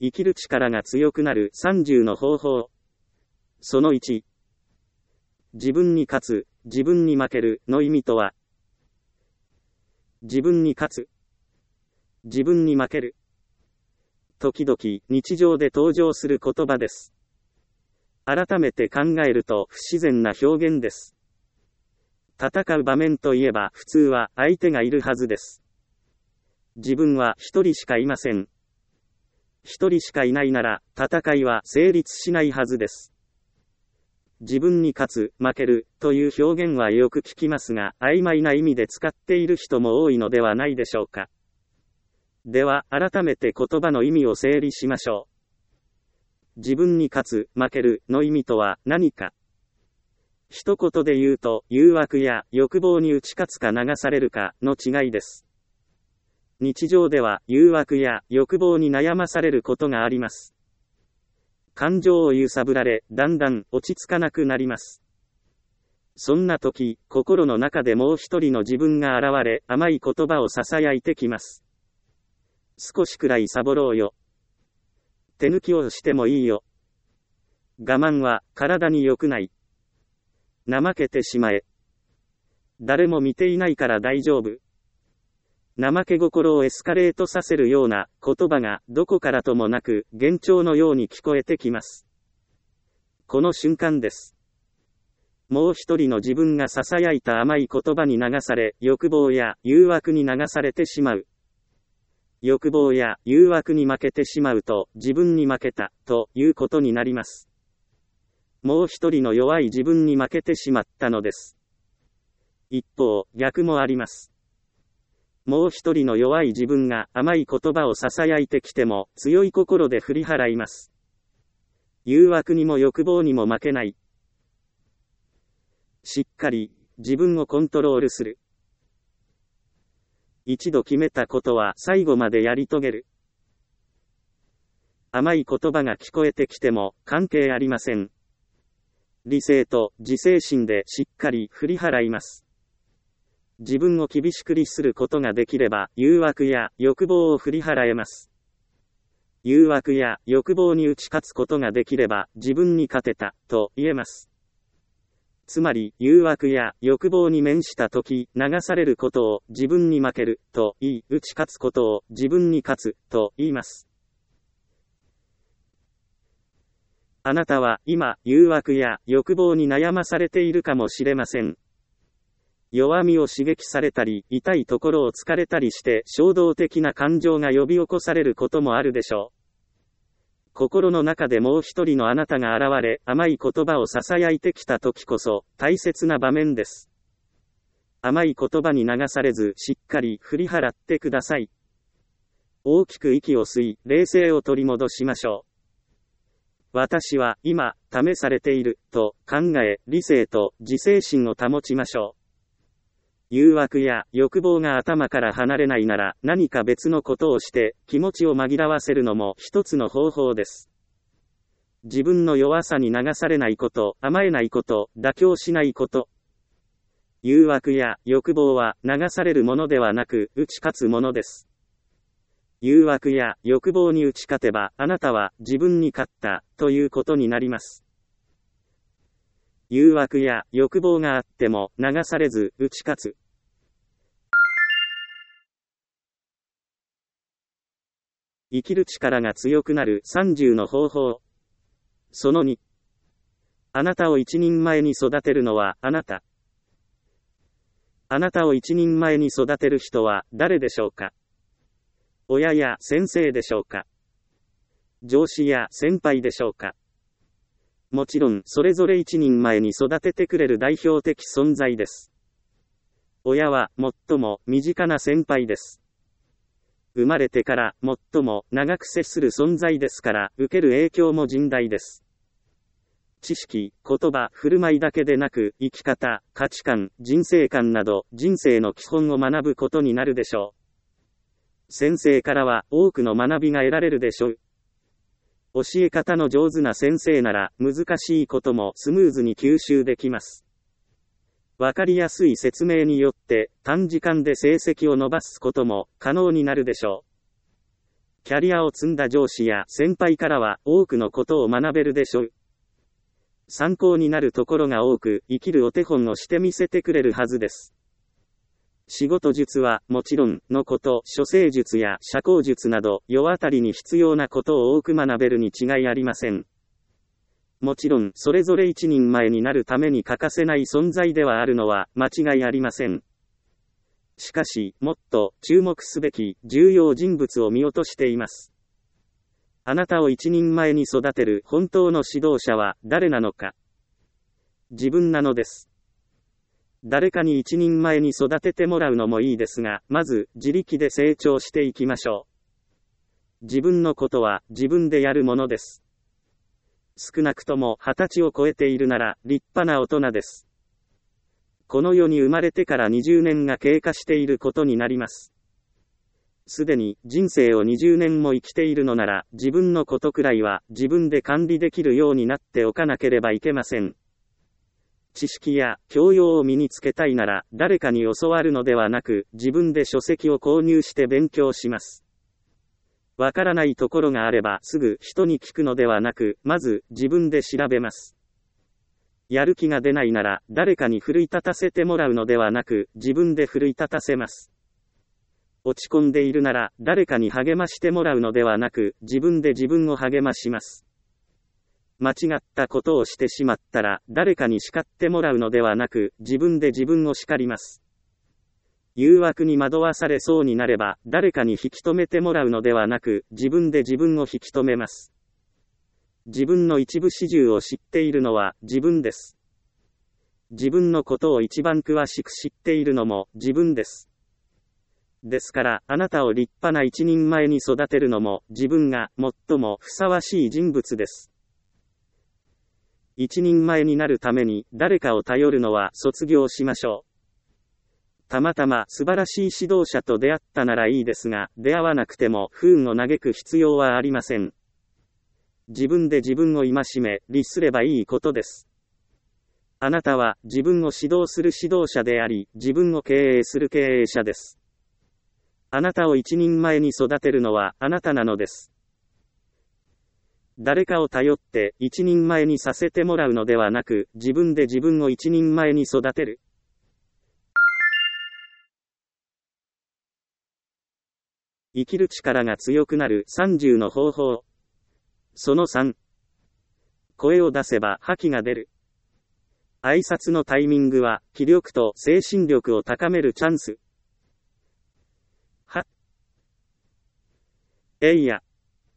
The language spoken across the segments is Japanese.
生きる力が強くなる30の方法。その1。自分に勝つ、自分に負けるの意味とは。自分に勝つ、自分に負ける。時々日常で登場する言葉です。改めて考えると不自然な表現です。戦う場面といえば普通は相手がいるはずです。自分は一人しかいません。一人しかいないなら戦いは成立しないはずです。自分に勝つ、負けるという表現はよく聞きますが、曖昧な意味で使っている人も多いのではないでしょうか。では、改めて言葉の意味を整理しましょう。自分に勝つ、負けるの意味とは何か。一言で言うと、誘惑や欲望に打ち勝つか流されるかの違いです。日常では誘惑や欲望に悩まされることがあります。感情を揺さぶられ、だんだん落ち着かなくなります。そんな時、心の中でもう一人の自分が現れ、甘い言葉を囁いてきます。少しくらいサボろうよ。手抜きをしてもいいよ。我慢は体に良くない。怠けてしまえ。誰も見ていないから大丈夫。怠け心をエスカレートさせるような言葉がどこからともなく幻聴のように聞こえてきます。この瞬間です。もう一人の自分が囁いた甘い言葉に流され、欲望や誘惑に流されてしまう。欲望や誘惑に負けてしまうと自分に負けたということになります。もう一人の弱い自分に負けてしまったのです。一方、逆もあります。もう一人の弱い自分が甘い言葉を囁いてきても強い心で振り払います。誘惑にも欲望にも負けない。しっかり自分をコントロールする。一度決めたことは最後までやり遂げる。甘い言葉が聞こえてきても関係ありません。理性と自制心でしっかり振り払います。自分を厳しく律することができれば、誘惑や欲望を振り払えます。誘惑や欲望に打ち勝つことができれば、自分に勝てた、と言えます。つまり、誘惑や欲望に面したとき、流されることを自分に負ける、と言い、打ち勝つことを自分に勝つ、と言います。あなたは今、誘惑や欲望に悩まされているかもしれません。弱みを刺激されたり、痛いところを突かれたりして、衝動的な感情が呼び起こされることもあるでしょう。心の中でもう一人のあなたが現れ、甘い言葉を囁いてきた時こそ、大切な場面です。甘い言葉に流されず、しっかり振り払ってください。大きく息を吸い、冷静を取り戻しましょう。私は今、試されている、と考え、理性と自制心を保ちましょう。誘惑や欲望が頭から離れないなら何か別のことをして気持ちを紛らわせるのも一つの方法です。自分の弱さに流されないこと、甘えないこと、妥協しないこと。誘惑や欲望は流されるものではなく打ち勝つものです。誘惑や欲望に打ち勝てばあなたは自分に勝ったということになります。誘惑や欲望があっても流されず打ち勝つ。生きる力が強くなる30の方法。その2。あなたを一人前に育てるのはあなた。あなたを一人前に育てる人は誰でしょうか。親や先生でしょうか。上司や先輩でしょうか。もちろん、それぞれ一人前に育ててくれる代表的存在です。親は最も身近な先輩です。生まれてから最も長く接する存在ですから、受ける影響も甚大です。知識、言葉、振る舞いだけでなく、生き方、価値観、人生観など、人生の基本を学ぶことになるでしょう。先生からは多くの学びが得られるでしょう。教え方の上手な先生なら、難しいこともスムーズに吸収できます。わかりやすい説明によって、短時間で成績を伸ばすことも可能になるでしょキャリアを積んだ上司や先輩からは多くのことを学べるでしょう。参考になるところが多く、生きるお手本をしてみせてくれるはずです。仕事術はもちろんのこと、処世術や社交術など、世渡りに必要なことを多く学べるに違いありません。もちろん、それぞれ一人前になるために欠かせない存在ではあるのは間違いありません。しかし、もっと注目すべき重要人物を見落としています。あなたを一人前に育てる本当の指導者は誰なのか。自分なのです。誰かに一人前に育ててもらうのもいいですが、まず自力で成長していきましょう。自分のことは自分でやるものです。少なくとも20歳を超えているなら立派な大人です。この世に生まれてから20年が経過していることになります。すでに人生を20年も生きているのなら、自分のことくらいは自分で管理できるようになっておかなければいけません。知識や教養を身につけたいなら、誰かに教わるのではなく、自分で書籍を購入して勉強します。わからないところがあればすぐ人に聞くのではなく、まず自分で調べます。やる気が出ないなら、誰かに奮い立たせてもらうのではなく、自分で奮い立たせます。落ち込んでいるなら、誰かに励ましてもらうのではなく、自分で自分を励まします。間違ったことをしてしまったら、誰かに叱ってもらうのではなく、自分で自分を叱ります。誘惑に惑わされそうになれば、誰かに引き止めてもらうのではなく、自分で自分を引き止めます。自分の一部始終を知っているのは自分です。自分のことを一番詳しく知っているのも自分です。ですから、あなたを立派な一人前に育てるのも自分が最もふさわしい人物です。一人前になるために誰かを頼るのは卒業しましょう。たまたま素晴らしい指導者と出会ったならいいですが、出会わなくても不運を嘆く必要はありません。自分で自分を戒め、律すればいいことです。あなたは自分を指導する指導者であり、自分を経営する経営者です。あなたを一人前に育てるのはあなたなのです。誰かを頼って一人前にさせてもらうのではなく、自分で自分を一人前に育てる。生きる力が強くなる30の方法。その3。声を出せば覇気が出る。挨拶のタイミングは、気力と精神力を高めるチャンス。は。えいや。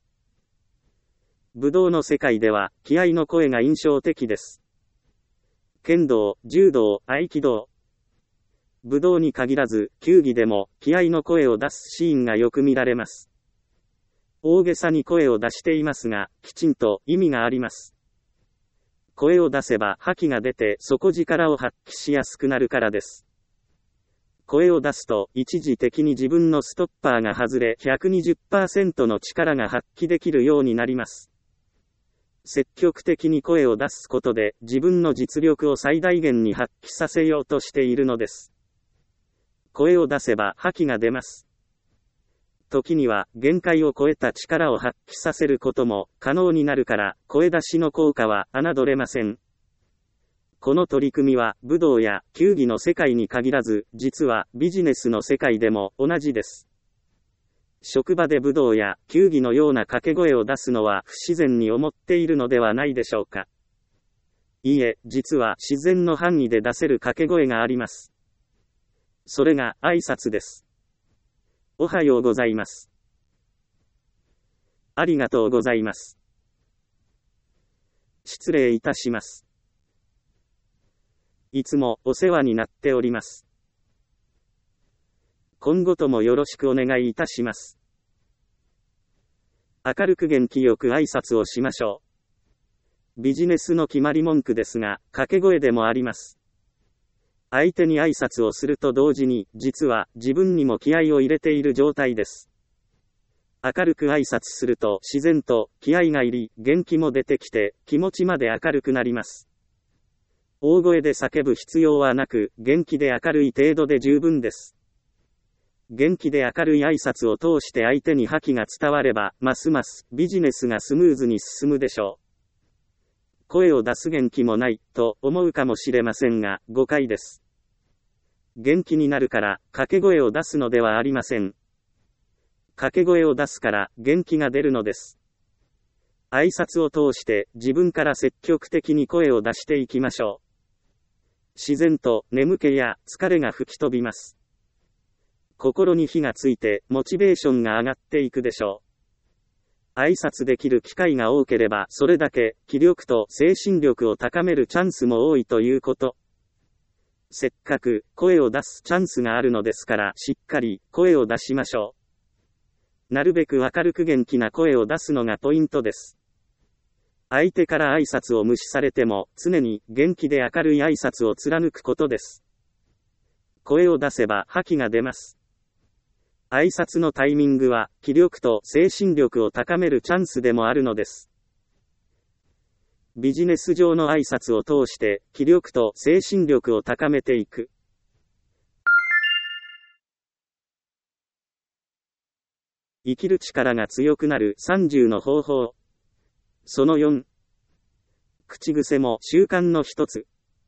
武道の世界では、気合の声が印象的です。剣道、柔道、合気道。武道に限らず、球技でも、気合の声を出すシーンがよく見られます。大げさに声を出していますが、きちんと意味があります。声を出せば覇気が出て底力を発揮しやすくなるからです。声を出すと一時的に自分のストッパーが外れ 120% の力が発揮できるようになります。積極的に声を出すことで自分の実力を最大限に発揮させようとしているのです。声を出せば覇気が出ます。時には限界を超えた力を発揮させることも可能になるから、声出しの効果は侮れません。この取り組みは武道や球技の世界に限らず、実はビジネスの世界でも同じです。職場で武道や球技のような掛け声を出すのは不自然に思っているのではないでしょうか。いいえ、実は自然の範囲で出せる掛け声があります。それが挨拶です。おはようございます。ありがとうございます。失礼いたします。いつもお世話になっております。今後ともよろしくお願いいたします。明るく元気よく挨拶をしましょう。ビジネスの決まり文句ですが、掛け声でもあります。相手に挨拶をすると同時に、実は自分にも気合を入れている状態です。明るく挨拶すると自然と気合が入り、元気も出てきて、気持ちまで明るくなります。大声で叫ぶ必要はなく、元気で明るい程度で十分です。 元気で明るい挨拶を通して相手に覇気が伝われば、ますますビジネスがスムーズに進むでしょう。声を出す元気もない、と思うかもしれませんが、誤解です。元気になるから、掛け声を出すのではありません。掛け声を出すから、元気が出るのです。挨拶を通して、自分から積極的に声を出していきましょう。自然と、眠気や疲れが吹き飛びます。心に火がついて、モチベーションが上がっていくでしょう。挨拶できる機会が多ければ、それだけ、気力と精神力を高めるチャンスも多いということ。せっかく、声を出すチャンスがあるのですから、しっかり、声を出しましょう。なるべく明るく元気な声を出すのがポイントです。相手から挨拶を無視されても、常に元気で明るい挨拶を貫くことです。声を出せば覇気が出ます。挨拶のタイミングは、気力と精神力を高めるチャンスでもあるのです。ビジネス上の挨拶を通して、気力と精神力を高めていく。生きる力が強くなる30の方法。その4。口癖も習慣の一つ。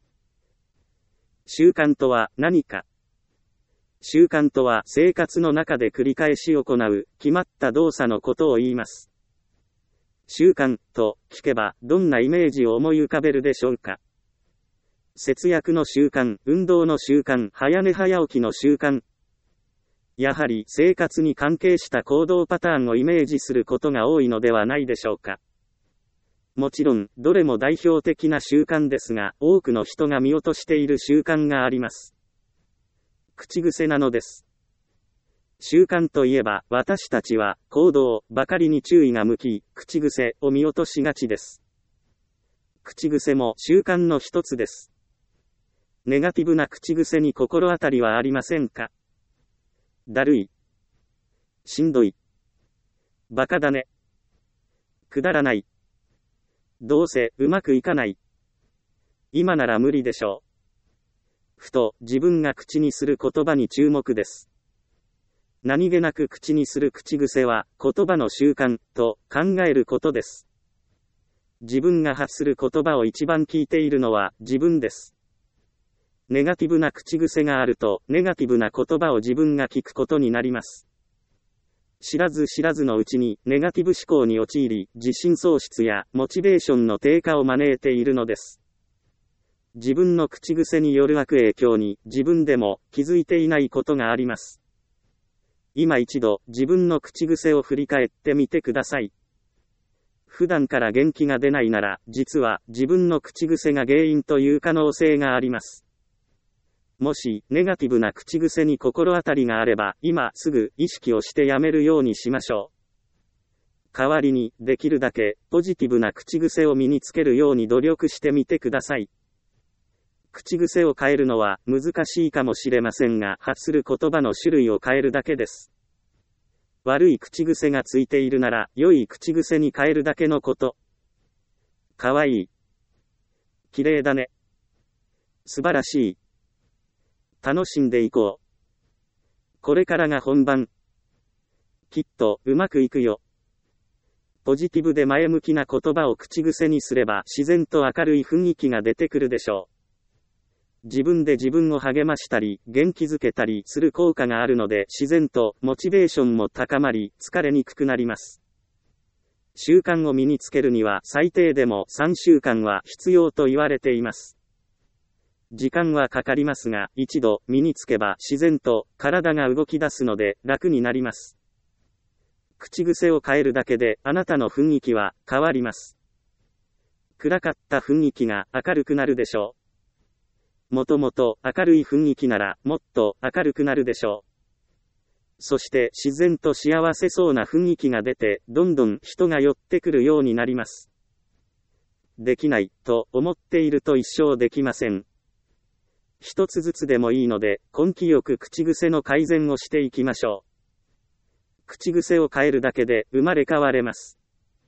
習慣とは何か。習慣とは生活の中で繰り返し行う決まった動作のことを言います。習慣と聞けばどんなイメージを思い浮かべるでしょうか。節約の習慣、運動の習慣、早寝早起きの習慣。やはり生活に関係した行動パターンをイメージすることが多いのではないでしょうか。もちろん、どれも代表的な習慣ですが、多くの人が見落としている習慣があります。口癖なのです。習慣といえば、私たちは、行動ばかりに注意が向き、口癖を見落としがちです。口癖も習慣の一つです。ネガティブな口癖に心当たりはありませんか？だるい。しんどい。バカだね。くだらない。どうせうまくいかない。今なら無理でしょう。ふと自分が口にする言葉に注目です。何気なく口にする口癖は言葉の習慣と考えることです。自分が発する言葉を一番聞いているのは自分です。ネガティブな口癖があるとネガティブな言葉を自分が聞くことになります。知らず知らずのうちにネガティブ思考に陥り、自信喪失やモチベーションの低下を招いているのです。自分の口癖による悪影響に自分でも気づいていないことがあります。今一度自分の口癖を振り返ってみてください。普段から元気が出ないなら、実は自分の口癖が原因という可能性があります。もし、ネガティブな口癖に心当たりがあれば、今すぐ意識をしてやめるようにしましょう。代わりに、できるだけ、ポジティブな口癖を身につけるように努力してみてください。口癖を変えるのは難しいかもしれませんが、発する言葉の種類を変えるだけです。悪い口癖がついているなら、良い口癖に変えるだけのこと。かわいい。綺麗だね。素晴らしい。楽しんでいこう。これからが本番。きっとうまくいくよ。ポジティブで前向きな言葉を口癖にすれば自然と明るい雰囲気が出てくるでしょう。自分で自分を励ましたり元気づけたりする効果があるので自然とモチベーションも高まり疲れにくくなります。習慣を身につけるには最低でも3週間は必要と言われています。時間はかかりますが、一度身につけば自然と体が動き出すので楽になります。口癖を変えるだけであなたの雰囲気は変わります。暗かった雰囲気が明るくなるでしょう。もともと明るい雰囲気ならもっと明るくなるでしょう。そして自然と幸せそうな雰囲気が出て、どんどん人が寄ってくるようになります。できないと思っていると一生できません。一つずつでもいいので、根気よく口癖の改善をしていきましょう。口癖を変えるだけで生まれ変われます。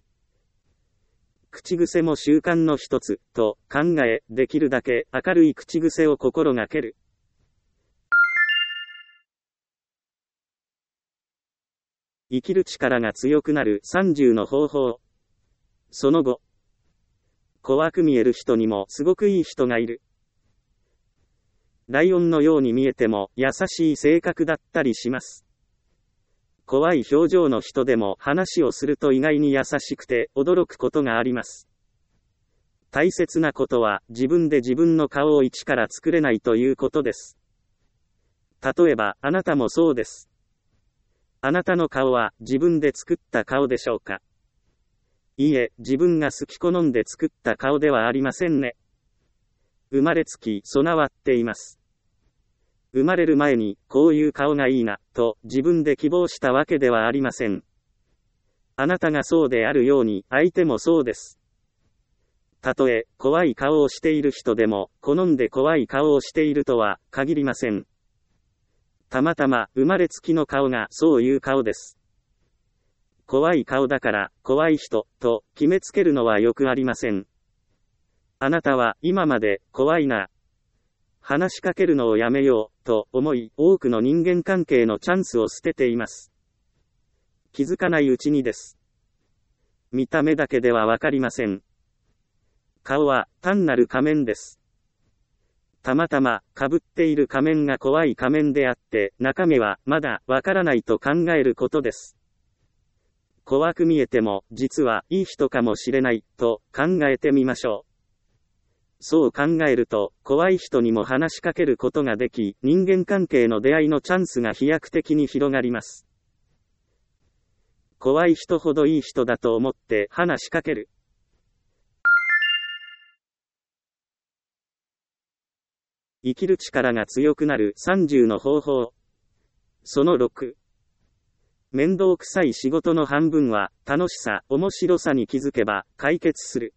口癖も習慣の一つと考え、できるだけ明るい口癖を心がける。 生きる力が強くなる30の方法。その後。怖く見える人にもすごくいい人がいる。ライオンのように見えても優しい性格だったりします。怖い表情の人でも話をすると意外に優しくて驚くことがあります。大切なことは自分で自分の顔を一から作れないということです。例えばあなたもそうです。あなたの顔は自分で作った顔でしょうか？いいえ、自分が好き好んで作った顔ではありませんね。生まれつき備わっています。生まれる前にこういう顔がいいなと自分で希望したわけではありません。あなたがそうであるように相手もそうです。たとえ怖い顔をしている人でも好んで怖い顔をしているとは限りません。たまたま生まれつきの顔がそういう顔です。怖い顔だから怖い人と決めつけるのはよくありません。あなたは今まで怖いな、話しかけるのをやめようと思い多くの人間関係のチャンスを捨てています。気づかないうちにです。見た目だけではわかりません。顔は単なる仮面です。たまたま被っている仮面が怖い仮面であって中身はまだわからないと考えることです。怖く見えても実はいい人かもしれないと考えてみましょう。そう考えると怖い人にも話しかけることができ、人間関係の出会いのチャンスが飛躍的に広がります。怖い人ほどいい人だと思って話しかける。生きる力が強くなる30の方法。その6。面倒くさい仕事の半分は楽しさ、面白さに気づけば解決する。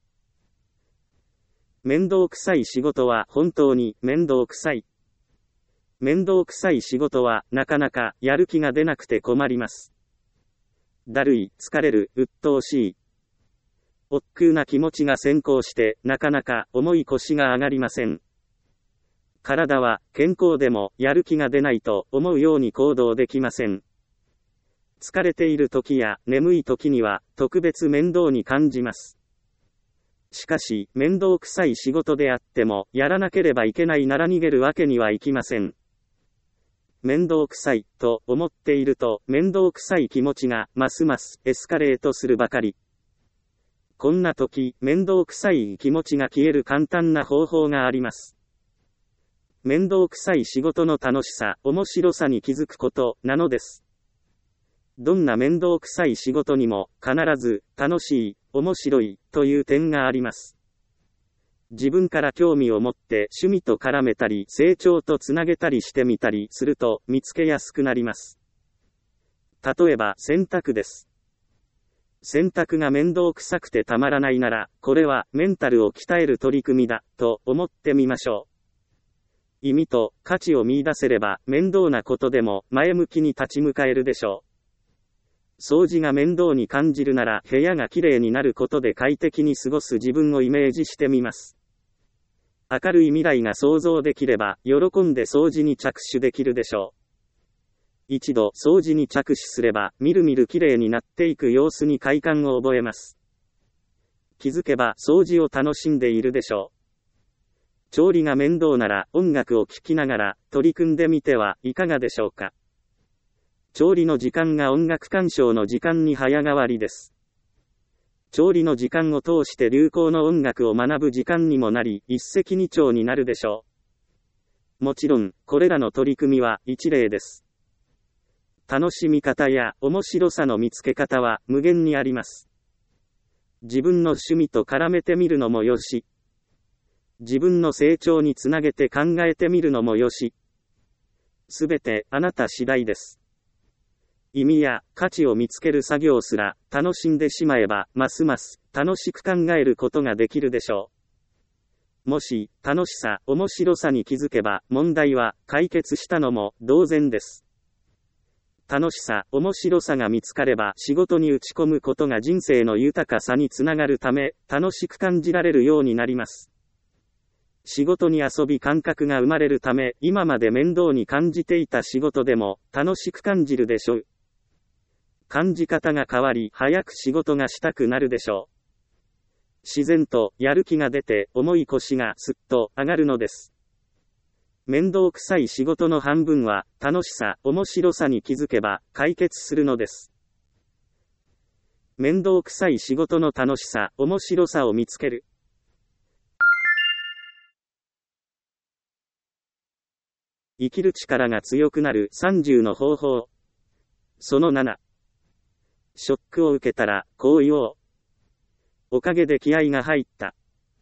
面倒くさい仕事は本当に面倒くさい。面倒くさい仕事はなかなかやる気が出なくて困ります。だるい、疲れる、鬱陶しい。億劫な気持ちが先行してなかなか重い腰が上がりません。体は健康でもやる気が出ないと思うように行動できません。疲れている時や眠い時には特別面倒に感じます。しかし、面倒くさい仕事であっても、やらなければいけないなら逃げるわけにはいきません。面倒くさい、と思っていると、面倒くさい気持ちが、ますます、エスカレートするばかり。こんな時、面倒くさい気持ちが消える簡単な方法があります。面倒くさい仕事の楽しさ、面白さに気づくこと、なのです。どんな面倒くさい仕事にも、必ず、楽しい、面白い、という点があります。自分から興味を持って趣味と絡めたり、成長とつなげたりしてみたりすると、見つけやすくなります。例えば、洗濯です。洗濯が面倒くさくてたまらないなら、これはメンタルを鍛える取り組みだ、と思ってみましょう。意味と価値を見出せれば、面倒なことでも前向きに立ち向かえるでしょう。掃除が面倒に感じるなら部屋がきれいになることで快適に過ごす自分をイメージしてみます。明るい未来が想像できれば喜んで掃除に着手できるでしょう。一度掃除に着手すればみるみるきれいになっていく様子に快感を覚えます。気づけば掃除を楽しんでいるでしょう。調理が面倒なら音楽を聴きながら取り組んでみてはいかがでしょうか。調理の時間が音楽鑑賞の時間に早変わりです。調理の時間を通して流行の音楽を学ぶ時間にもなり、一石二鳥になるでしょう。もちろん、これらの取り組みは一例です。楽しみ方や面白さの見つけ方は無限にあります。自分の趣味と絡めてみるのもよし、自分の成長につなげて考えてみるのもよし、すべてあなた次第です。意味や価値を見つける作業すら楽しんでしまえばますます楽しく考えることができるでしょう。もし楽しさ、面白さに気づけば問題は解決したのも同然です。楽しさ、面白さが見つかれば仕事に打ち込むことが人生の豊かさにつながるため楽しく感じられるようになります。仕事に遊び感覚が生まれるため今まで面倒に感じていた仕事でも楽しく感じるでしょう。 感じ方が変わり、早く仕事がしたくなるでしょう。自然とやる気が出て、重い腰がすっと上がるのです。面倒くさい仕事の半分は、楽しさ、面白さに気づけば、解決するのです。面倒くさい仕事の楽しさ、面白さを見つける。生きる力が強くなる30の方法。その7。ショックを受けたら、こう言おう。おかげで気合が入った。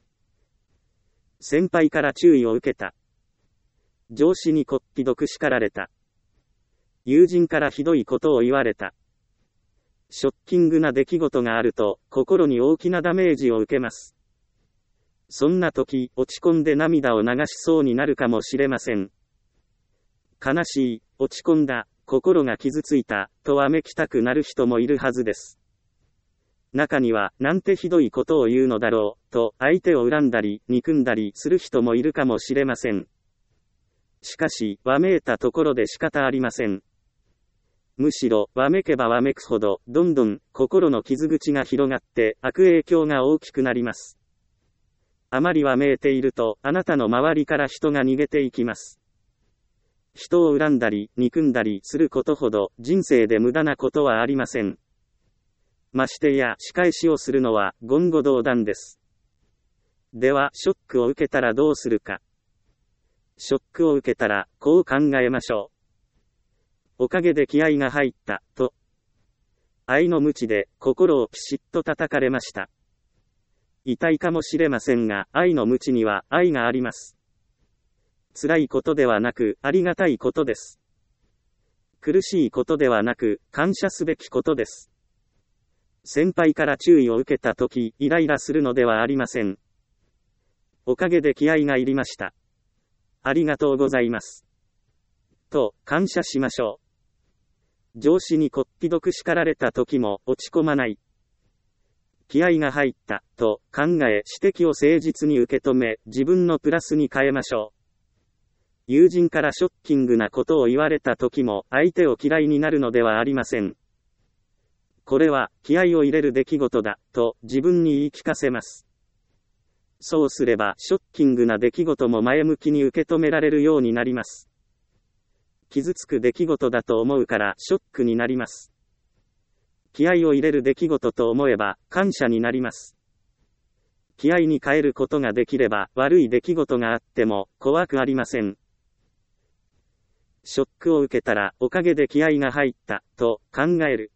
先輩から注意を受けた。上司にこっぴどく叱られた。友人からひどいことを言われた。ショッキングな出来事があると、心に大きなダメージを受けます。そんな時、落ち込んで涙を流しそうになるかもしれません。悲しい、落ち込んだ、心が傷ついた、とわめきたくなる人もいるはずです。中には、なんてひどいことを言うのだろう、と相手を恨んだり、憎んだりする人もいるかもしれません。しかし、わめいたところで仕方ありません。むしろ、わめけばわめくほど、どんどん、心の傷口が広がって、悪影響が大きくなります。あまりわめいていると、あなたの周りから人が逃げていきます。人を恨んだり、憎んだりすることほど、人生で無駄なことはありません。ましてや、仕返しをするのは、言語道断です。では、ショックを受けたらどうするか。ショックを受けたら、こう考えましょう。おかげで気合が入った、と。愛の鞭で、心をピシッと叩かれました。痛いかもしれませんが、愛の鞭には、愛があります。辛いことではなく、ありがたいことです。苦しいことではなく、感謝すべきことです。先輩から注意を受けたとき、イライラするのではありません。おかげで気合が入りました。ありがとうございます。と、感謝しましょう。上司にこっぴどく叱られたときも、落ち込まない。気合が入った、と考え、指摘を誠実に受け止め、自分のプラスに変えましょう。友人からショッキングなことを言われた時も、相手を嫌いになるのではありません。これは、気合を入れる出来事だ、と自分に言い聞かせます。そうすれば、ショッキングな出来事も前向きに受け止められるようになります。傷つく出来事だと思うから、ショックになります。気合を入れる出来事と思えば、感謝になります。気合に変えることができれば、悪い出来事があっても、怖くありません。ショックを受けたら、おかげで気合が入った、と考える。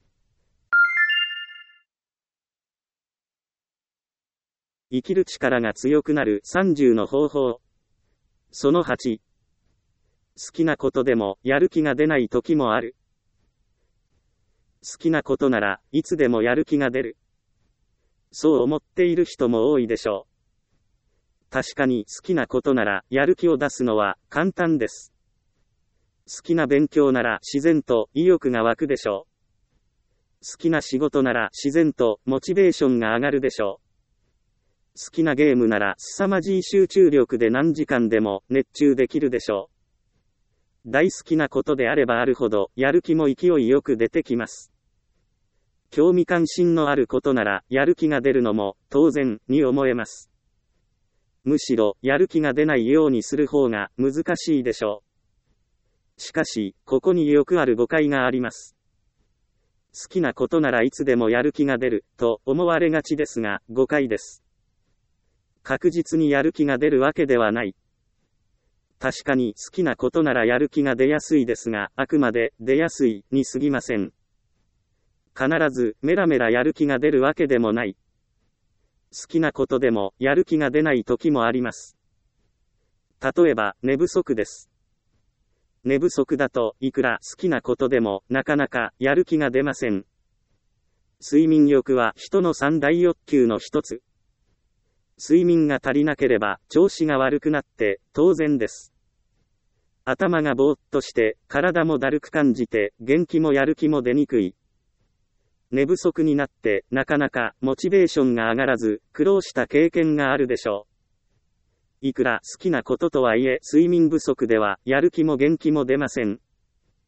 生きる力が強くなる30の方法。その8。好きなことでも、やる気が出ない時もある。好きなことなら、いつでもやる気が出る。そう思っている人も多いでしょう。確かに好きなことなら、やる気を出すのは簡単です。好きな勉強なら自然と意欲が湧くでしょう。好きな仕事なら自然とモチベーションが上がるでしょう。好きなゲームなら凄まじい集中力で何時間でも熱中できるでしょう。大好きなことであればあるほど、やる気も勢いよく出てきます。興味関心のあることなら、やる気が出るのも当然に思えます。むしろ、やる気が出ないようにする方が難しいでしょう。しかし、ここによくある誤解があります。好きなことならいつでもやる気が出る、と思われがちですが、誤解です。確実にやる気が出るわけではない。確かに好きなことならやる気が出やすいですが、あくまで出やすいに過ぎません。必ずメラメラやる気が出るわけでもない。好きなことでもやる気が出ない時もあります。例えば、寝不足です。寝不足だといくら好きなことでもなかなかやる気が出ません。睡眠欲は人の三大欲求の一つ。睡眠が足りなければ調子が悪くなって当然です。頭がぼーっとして体もだるく感じて元気もやる気も出にくい。寝不足になってなかなかモチベーションが上がらず苦労した経験があるでしょう。いくら好きなこととはいえ睡眠不足ではやる気も元気も出ません。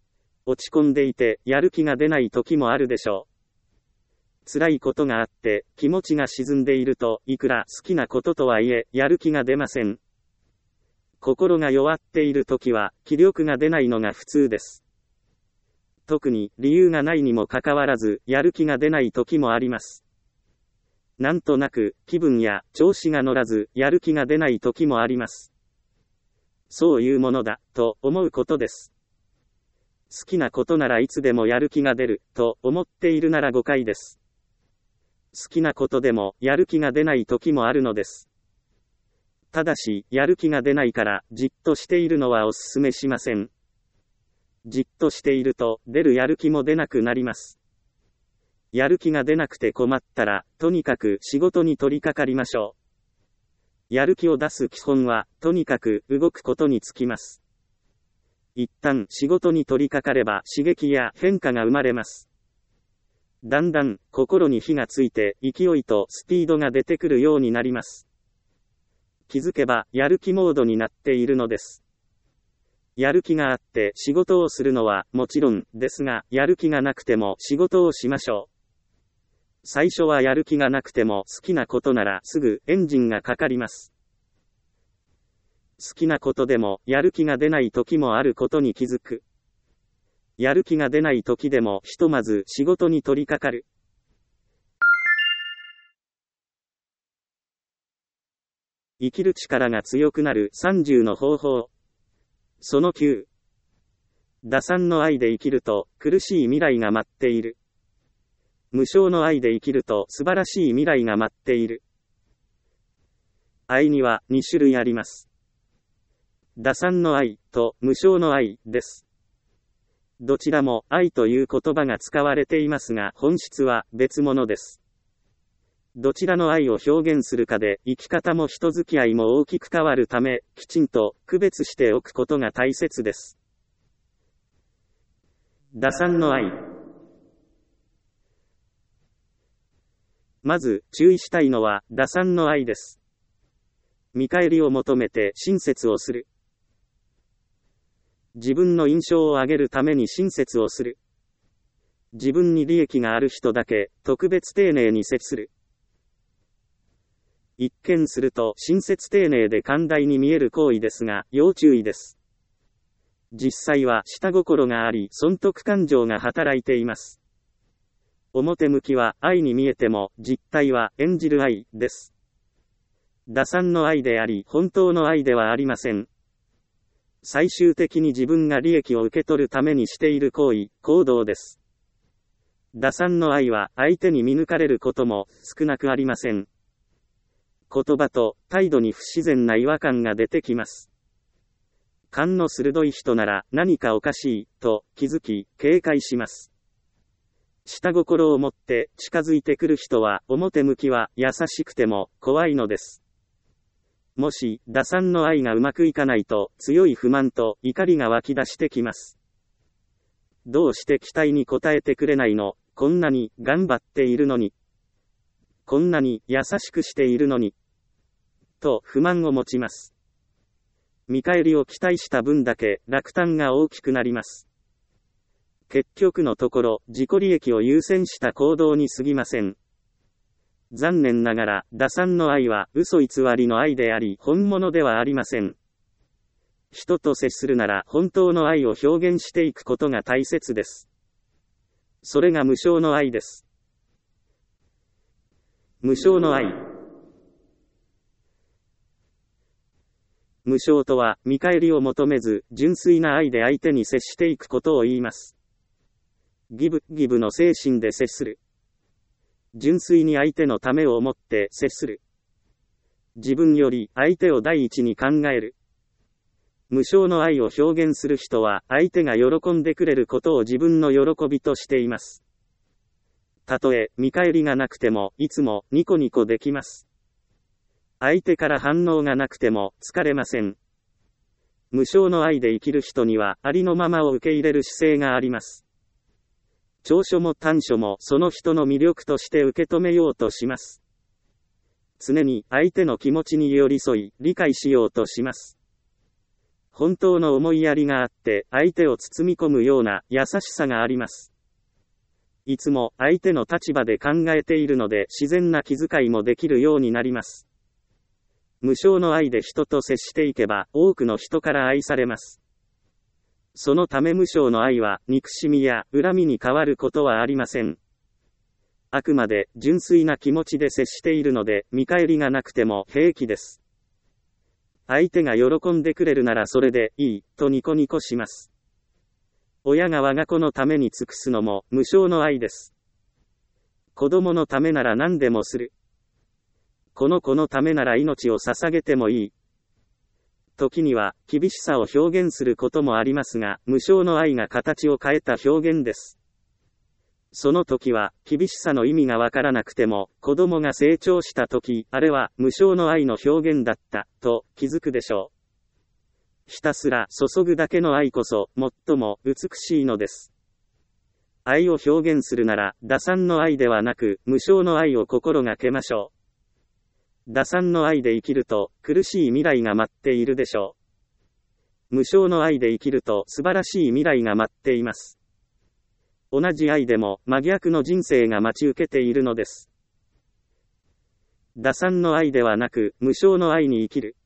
落ち込んでいて、やる気が出ない時もあるでしょう。辛いことがあって、気持ちが沈んでいると、いくら好きなこととはいえ、やる気が出ません。心が弱っている時は、気力が出ないのが普通です。特に、理由がないにもかかわらず、やる気が出ない時もあります。なんとなく、気分や調子が乗らず、やる気が出ない時もあります。そういうものだ、と思うことです。好きなことならいつでもやる気が出る、と思っているなら誤解です。好きなことでも、やる気が出ない時もあるのです。ただし、やる気が出ないから、じっとしているのはお勧めしません。じっとしていると、出るやる気も出なくなります。やる気が出なくて困ったら、とにかく仕事に取り掛かりましょう。やる気を出す基本は、とにかく動くことにつきます。一旦仕事に取り掛かれば刺激や変化が生まれます。だんだん心に火がついて勢いとスピードが出てくるようになります。気づけばやる気モードになっているのです。やる気があって仕事をするのはもちろんですが、やる気がなくても仕事をしましょう。最初はやる気がなくても好きなことならすぐエンジンがかかります。好きなことでもやる気が出ない時もあることに気づく。やる気が出ない時でもひとまず仕事に取り掛かる。生きる力が強くなる30の方法。その9。打算の愛で生きると苦しい未来が待っている。無償の愛で生きると素晴らしい未来が待っている。愛には2種類あります。打算の愛と無償の愛です。どちらも愛という言葉が使われていますが、本質は別物です。どちらの愛を表現するかで生き方も人付き合いも大きく変わるため、きちんと区別しておくことが大切です。打算の愛。まず注意したいのは打算の愛です。見返りを求めて親切をする。自分の印象を上げるために親切をする。自分に利益がある人だけ特別丁寧に接する。一見すると親切丁寧で寛大に見える行為ですが、要注意です。実際は下心があり、損得感情が働いています。表向きは愛に見えても、実態は演じる愛です。打算の愛であり、本当の愛ではありません。最終的に自分が利益を受け取るためにしている行為、行動です。打算の愛は相手に見抜かれることも少なくありません。言葉と態度に不自然な違和感が出てきます。勘の鋭い人なら何かおかしいと気づき警戒します。下心を持って近づいてくる人は表向きは優しくても怖いのです。もし打算の愛がうまくいかないと強い不満と怒りが湧き出してきます。どうして期待に応えてくれないの？こんなに頑張っているのに。こんなに優しくしているのに。と不満を持ちます。見返りを期待した分だけ落胆が大きくなります。結局のところ自己利益を優先した行動に過ぎません。残念ながら打算の愛は嘘偽りの愛であり本物ではありません。人と接するなら本当の愛を表現していくことが大切です。それが無償の愛です。無償の愛。無償とは見返りを求めず純粋な愛で相手に接していくことを言います。ギブの精神で接する。純粋に相手のためを思って接する。自分より相手を第一に考える。無償の愛を表現する人は相手が喜んでくれることを自分の喜びとしています。たとえ見返りがなくてもいつもニコニコできます。相手から反応がなくても疲れません。無償の愛で生きる人にはありのままを受け入れる姿勢があります。長所も短所もその人の魅力として受け止めようとします。常に相手の気持ちに寄り添い理解しようとします。 本当の思いやりがあって、相手を包み込むような優しさがあります。いつも相手の立場で考えているので自然な気遣いもできるようになります。無償の愛で人と接していけば多くの人から愛されます。そのため無償の愛は憎しみや恨みに変わることはありません。あくまで純粋な気持ちで接しているので見返りがなくても平気です。相手が喜んでくれるならそれでいいとニコニコします。親が我が子のために尽くすのも無償の愛です。子供のためなら何でもする。この子のためなら命を捧げてもいい。時には厳しさを表現することもありますが、無償の愛が形を変えた表現です。その時は厳しさの意味がわからなくても、子供が成長した時、あれは無償の愛の表現だったと気づくでしょう。ひたすら注ぐだけの愛こそ最も美しいのです。愛を表現するなら打算の愛ではなく無償の愛を心がけましょう。打算の愛で生きると苦しい未来が待っているでしょう。無償の愛で生きると素晴らしい未来が待っています。同じ愛でも真逆の人生が待ち受けているのです。打算の愛ではなく無償の愛に生きる。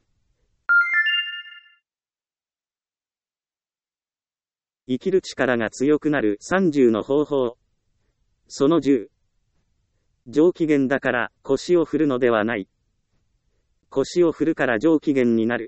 生きる力が強くなる30の方法。その10。上機嫌だから腰を振るのではない。腰を振るから上機嫌になる。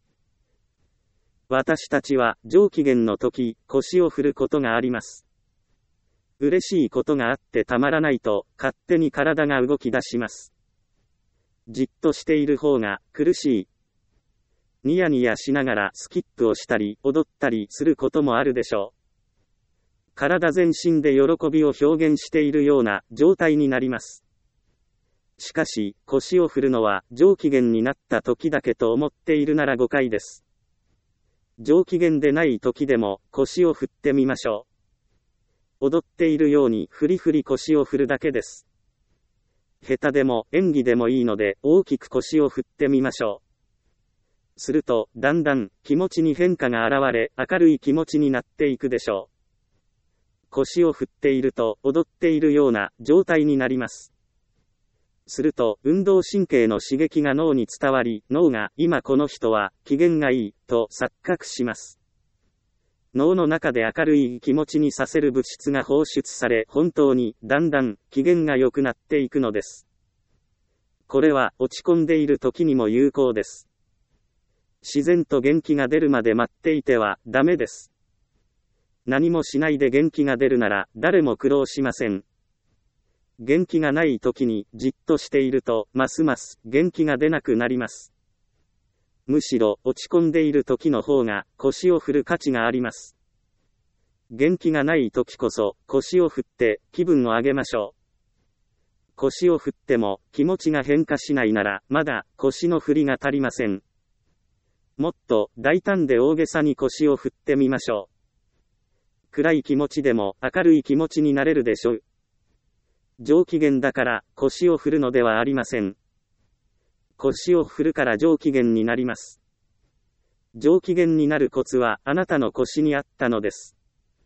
私たちは上機嫌の時、腰を振ることがあります。嬉しいことがあってたまらないと、勝手に体が動き出します。じっとしている方が苦しい。ニヤニヤしながらスキップをしたり踊ったりすることもあるでしょう。体全身で喜びを表現しているような状態になります。しかし、腰を振るのは上機嫌になった時だけと思っているなら誤解です。上機嫌でない時でも腰を振ってみましょう。踊っているようにフリフリ腰を振るだけです。下手でも演技でもいいので大きく腰を振ってみましょう。すると、だんだん気持ちに変化が現れ、明るい気持ちになっていくでしょう。腰を振っていると、踊っているような状態になります。すると、運動神経の刺激が脳に伝わり、脳が、今この人は、機嫌がいい、と錯覚します。脳の中で明るい気持ちにさせる物質が放出され、本当に、だんだん、機嫌が良くなっていくのです。これは、落ち込んでいる時にも有効です。自然と元気が出るまで待っていてはダメです。何もしないで元気が出るなら誰も苦労しません。元気がない時にじっとしているとますます元気が出なくなります。むしろ落ち込んでいる時の方が腰を振る価値があります。元気がない時こそ腰を振って気分を上げましょう。腰を振っても気持ちが変化しないならまだ腰の振りが足りません。もっと大胆で大げさに腰を振ってみましょう。暗い気持ちでも明るい気持ちになれるでしょう。上機嫌だから腰を振るのではありません。腰を振るから上機嫌になります。上機嫌になるコツはあなたの腰にあったのです。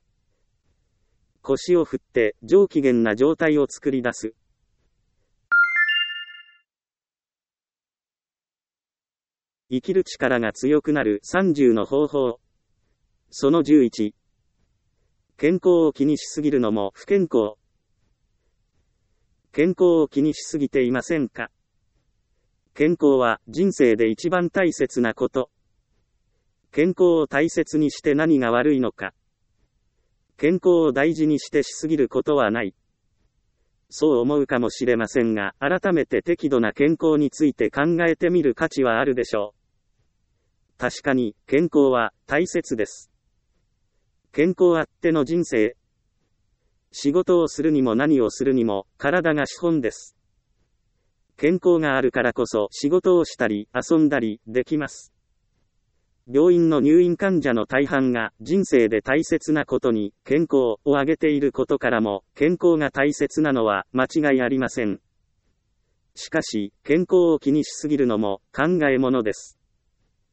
腰を振って上機嫌な状態を作り出す。生きる力が強くなる30の方法。その11。健康を気にしすぎるのも不健康。健康を気にしすぎていませんか？健康は人生で一番大切なこと。健康を大切にして何が悪いのか。健康を大事にしてしすぎることはない。そう思うかもしれませんが、改めて適度な健康について考えてみる価値はあるでしょう。確かに、健康は大切です。健康あっての人生。仕事をするにも何をするにも、体が資本です。健康があるからこそ仕事をしたり遊んだりできます。病院の入院患者の大半が人生で大切なことに健康を挙げていることからも、健康が大切なのは間違いありません。しかし、健康を気にしすぎるのも考えものです。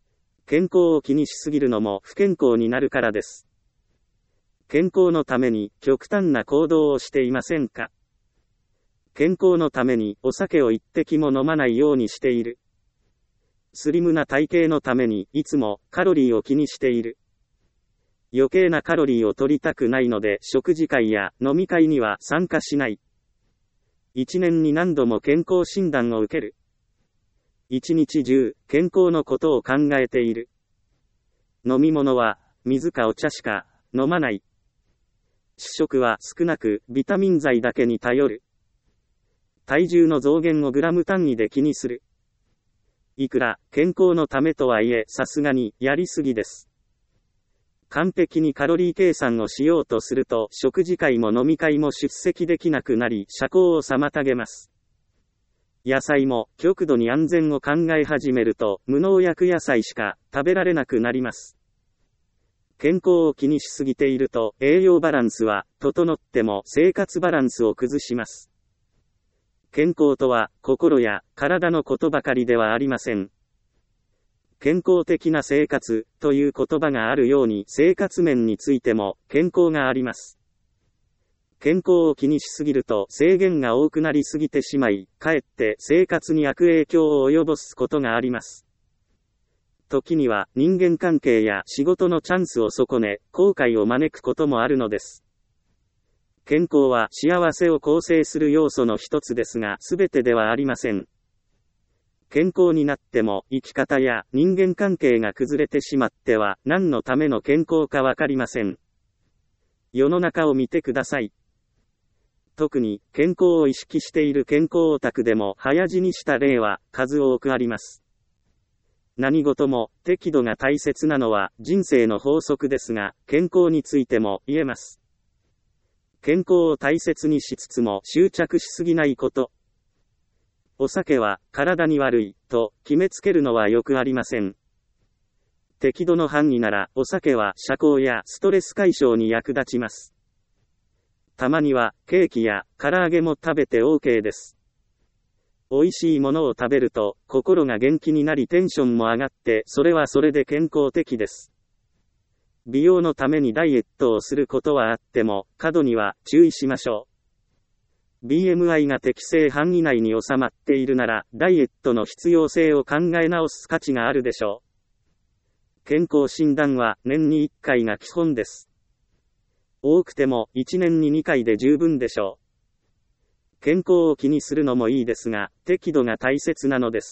健康を気にしすぎるのも不健康になるからです。健康のために極端な行動をしていませんか？健康のためにお酒を一滴も飲まないようにしている。スリムな体型のためにいつもカロリーを気にしている。余計なカロリーを取りたくないので食事会や飲み会には参加しない。一年に何度も健康診断を受ける。一日中健康のことを考えている。飲み物は水かお茶しか飲まない。主食は少なくビタミン剤だけに頼る。体重の増減をグラム単位で気にする。いくら健康のためとはいえさすがにやりすぎです。完璧にカロリー計算をしようとすると食事会も飲み会も出席できなくなり社交を妨げます。野菜も極度に安全を考え始めると無農薬野菜しか食べられなくなります。健康を気にしすぎていると栄養バランスは整っても生活バランスを崩します。健康とは心や体のことばかりではありません。健康的な生活という言葉があるように生活面についても健康があります。健康を気にしすぎると制限が多くなりすぎてしまい、かえって生活に悪影響を及ぼすことがあります。時には人間関係や仕事のチャンスを損ね、後悔を招くこともあるのです。健康は幸せを構成する要素の一つですが、全てではありません。健康になっても生き方や人間関係が崩れてしまっては何のための健康かわかりません。世の中を見てください。特に健康を意識している健康オタクでも早死にした例は数多くあります。何事も適度が大切なのは人生の法則ですが、健康についても言えます。健康を大切にしつつも執着しすぎないこと。お酒は体に悪いと決めつけるのはよくありません。適度の範囲ならお酒は社交やストレス解消に役立ちます。たまにはケーキや唐揚げも食べて OK です。美味しいものを食べると心が元気になりテンションも上がってそれはそれで健康的です。美容のためにダイエットをすることはあっても過度には注意しましょう。BMI が適正範囲内に収まっているならダイエットの必要性を考え直す価値があるでしょう。健康診断は年に1回が基本です。多くても1年に2回で十分でしょう。健康を気にするのもいいですが、適度が大切なのです。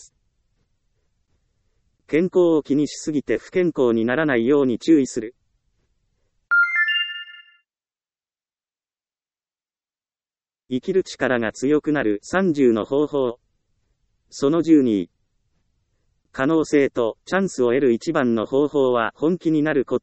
健康を気にしすぎて不健康にならないように注意する。生きる力が強くなる30の方法。その12。可能性とチャンスを得る一番の方法は本気になること。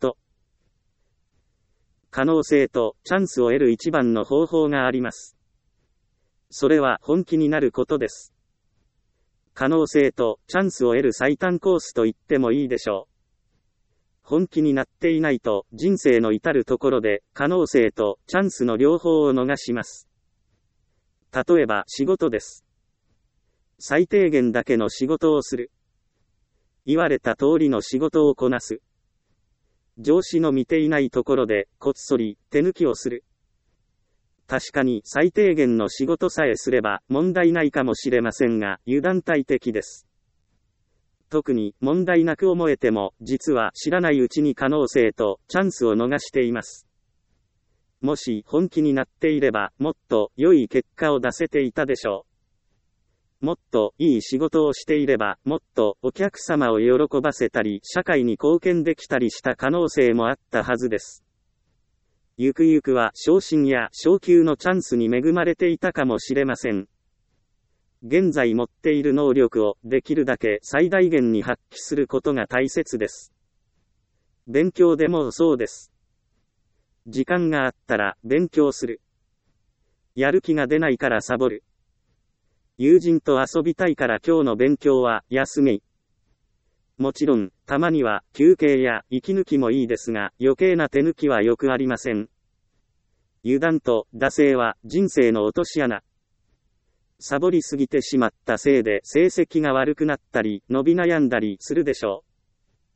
可能性とチャンスを得る一番の方法があります。それは本気になることです。可能性とチャンスを得る最短コースと言ってもいいでしょう。本気になっていないと人生の至るところで可能性とチャンスの両方を逃します。例えば仕事です。最低限だけの仕事をする。言われた通りの仕事をこなす。上司の見ていないところでこっそり手抜きをする。確かに最低限の仕事さえすれば問題ないかもしれませんが、油断大敵です。特に問題なく思えても、実は知らないうちに可能性とチャンスを逃しています。もし本気になっていれば、もっと良い結果を出せていたでしょう。もっといい仕事をしていれば、もっとお客様を喜ばせたり、社会に貢献できたりした可能性もあったはずです。ゆくゆくは昇進や昇給のチャンスに恵まれていたかもしれません。現在持っている能力をできるだけ最大限に発揮することが大切です。勉強でもそうです。時間があったら勉強する。やる気が出ないからサボる。友人と遊びたいから今日の勉強は休め。もちろん、たまには休憩や息抜きもいいですが、余計な手抜きはよくありません。油断と惰性は人生の落とし穴。サボりすぎてしまったせいで成績が悪くなったり、伸び悩んだりするでしょ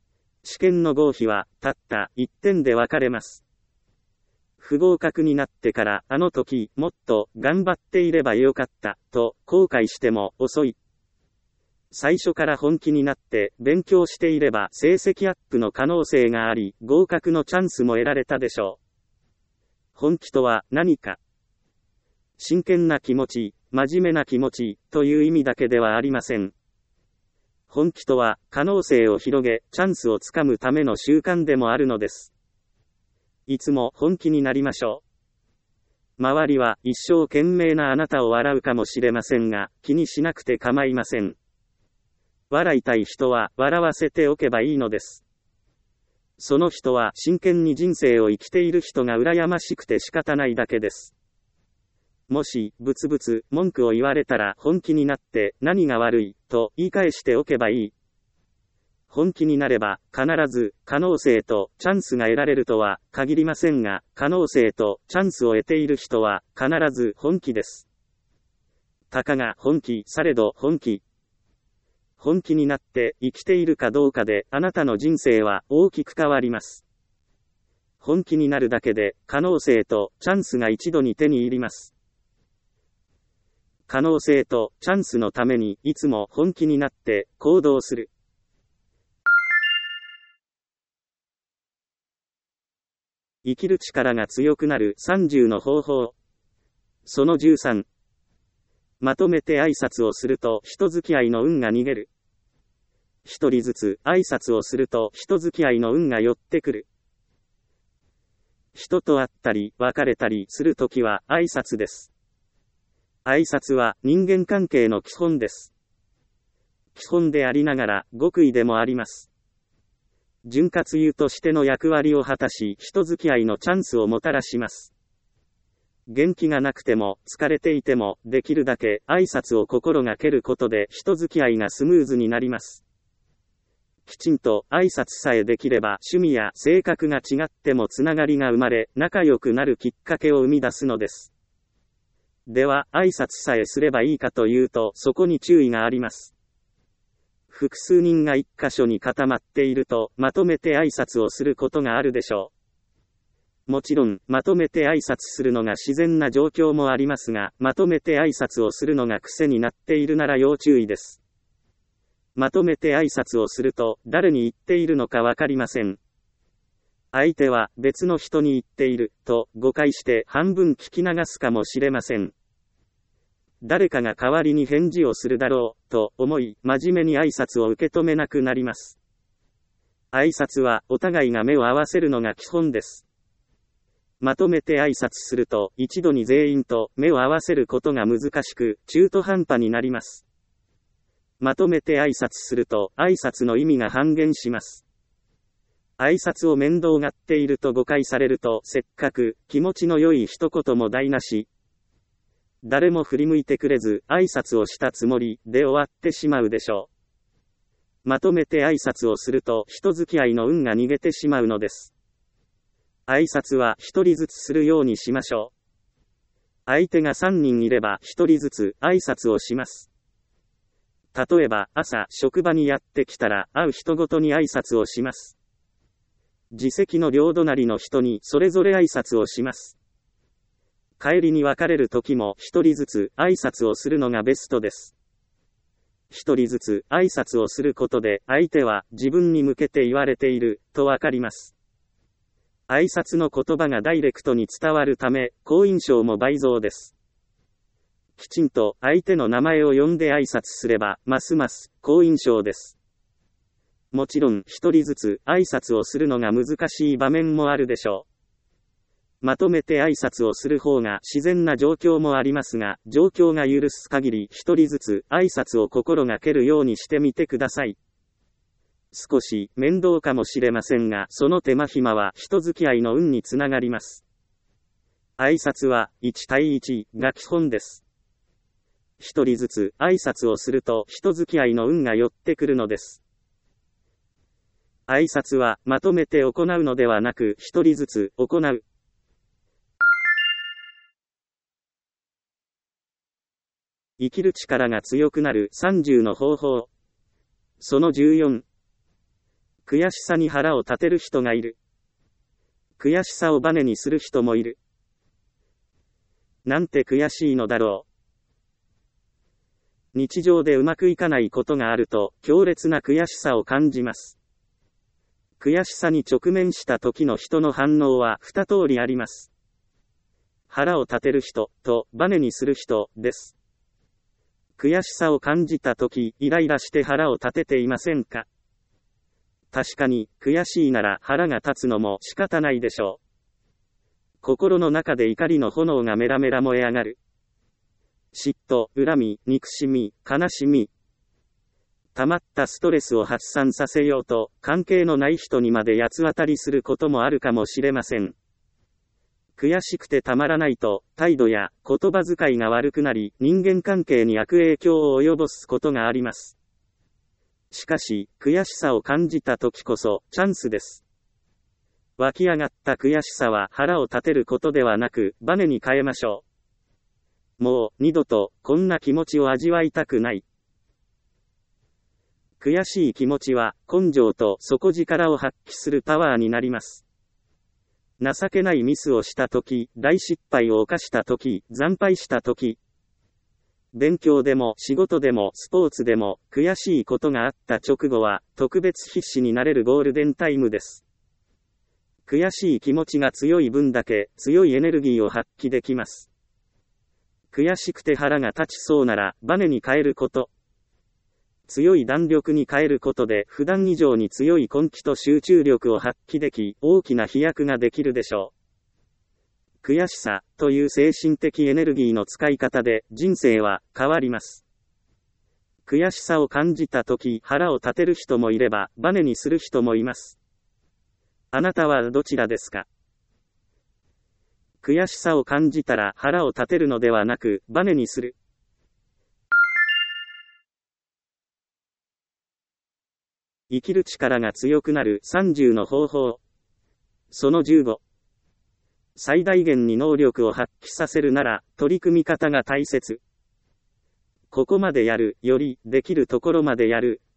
試験の合否は、たった1点で分かれます。不合格になってから、あの時、もっと頑張っていればよかった、と後悔しても遅い。最初から本気になって勉強していれば成績アップの可能性があり、合格のチャンスも得られたでしょう。本気とは何か。真剣な気持ち、真面目な気持ち、という意味だけではありません。本気とは、可能性を広げ、チャンスをつかむための習慣でもあるのです。いつも本気になりましょう。周りは一生懸命なあなたを笑うかもしれませんが、気にしなくて構いません。笑いたい人は笑わせておけばいいのです。その人は真剣に人生を生きている人が羨ましくて仕方ないだけです。もし、ブツブツ、文句を言われたら本気になって何が悪い、と言い返しておけばいい。本気になれば、必ず、可能性とチャンスが得られるとは限りませんが、可能性とチャンスを得ている人は、必ず本気です。たかが本気されど本気。本気になって生きているかどうかで、あなたの人生は大きく変わります。本気になるだけで、可能性とチャンスが一度に手に入ります。可能性とチャンスのためにいつも本気になって行動する。生きる力が強くなる30の方法。その13。まとめて挨拶をすると人付き合いの運が逃げる。一人ずつ挨拶をすると人付き合いの運が寄ってくる。人と会ったり別れたりするときは挨拶です。挨拶は人間関係の基本です。基本でありながら極意でもあります。潤滑油としての役割を果たし、人付き合いのチャンスをもたらします。元気がなくても、疲れていても、できるだけ挨拶を心がけることで人付き合いがスムーズになります。きちんと挨拶さえできれば趣味や性格が違ってもつながりが生まれ、仲良くなるきっかけを生み出すのです。では、挨拶さえすればいいかというと、そこに注意があります。複数人が一箇所に固まっていると、まとめて挨拶をすることがあるでしょう。もちろん、まとめて挨拶するのが自然な状況もありますが、まとめて挨拶をするのが癖になっているなら要注意です。まとめて挨拶をすると、誰に言っているのかわかりません。相手は別の人に言っている、と誤解して半分聞き流すかもしれません。誰かが代わりに返事をするだろう、と思い、真面目に挨拶を受け止めなくなります。挨拶は、お互いが目を合わせるのが基本です。まとめて挨拶すると、一度に全員と目を合わせることが難しく、中途半端になります。まとめて挨拶すると、挨拶の意味が半減します。挨拶を面倒がっていると誤解されると、せっかく気持ちの良い一言も台無し。誰も振り向いてくれず、挨拶をしたつもりで終わってしまうでしょう。まとめて挨拶をすると、人付き合いの運が逃げてしまうのです。挨拶は一人ずつするようにしましょう。相手が3人いれば一人ずつ挨拶をします。例えば、朝、職場にやってきたら、会う人ごとに挨拶をします。自席の両隣の人にそれぞれ挨拶をします。帰りに別れる時も一人ずつ挨拶をするのがベストです。一人ずつ挨拶をすることで相手は自分に向けて言われているとわかります。挨拶の言葉がダイレクトに伝わるため、好印象も倍増です。きちんと相手の名前を呼んで挨拶すれば、ますます好印象です。もちろん一人ずつ挨拶をするのが難しい場面もあるでしょう。まとめて挨拶をする方が自然な状況もありますが、状況が許す限り一人ずつ挨拶を心がけるようにしてみてください。少し面倒かもしれませんが、その手間暇は人付き合いの運につながります。挨拶は1対1が基本です。一人ずつ挨拶をすると人付き合いの運が寄ってくるのです。挨拶はまとめて行うのではなく、一人ずつ行う。生きる力が強くなる30の方法。その14。 悔しさに腹を立てる人がいる。悔しさをバネにする人もいる。なんて悔しいのだろう。日常でうまくいかないことがあると、強烈な悔しさを感じます。悔しさに直面した時の人の反応は2通りあります。腹を立てる人とバネにする人です。悔しさを感じた時、イライラして腹を立てていませんか？確かに、悔しいなら腹が立つのも仕方ないでしょう。心の中で怒りの炎がメラメラ燃え上がる。嫉妬、恨み、憎しみ、悲しみ。溜まったストレスを発散させようと、関係のない人にまで八つ当たりすることもあるかもしれません。悔しくてたまらないと、態度や言葉遣いが悪くなり、人間関係に悪影響を及ぼすことがあります。しかし、悔しさを感じた時こそ、チャンスです。湧き上がった悔しさは腹を立てることではなく、バネに変えましょう。もう、二度と、こんな気持ちを味わいたくない。悔しい気持ちは、根性と底力を発揮するパワーになります。情けないミスをしたとき、大失敗を犯したとき、惨敗したとき、勉強でも仕事でもスポーツでも悔しいことがあった直後は特別必死になれるゴールデンタイムです。悔しい気持ちが強い分だけ強いエネルギーを発揮できます。悔しくて腹が立ちそうならバネに変えること。強い弾力に変えることで普段以上に強い根気と集中力を発揮でき大きな飛躍ができるでしょう。悔しさという精神的エネルギーの使い方で人生は変わります。悔しさを感じたとき腹を立てる人もいればバネにする人もいます。あなたはどちらですか？悔しさを感じたら腹を立てるのではなくバネにする。生きる力が強くなる30の方法。その15。最大限に能力を発揮させるなら、取り組み方が大切。ここまでやる、より、できるところまでやる。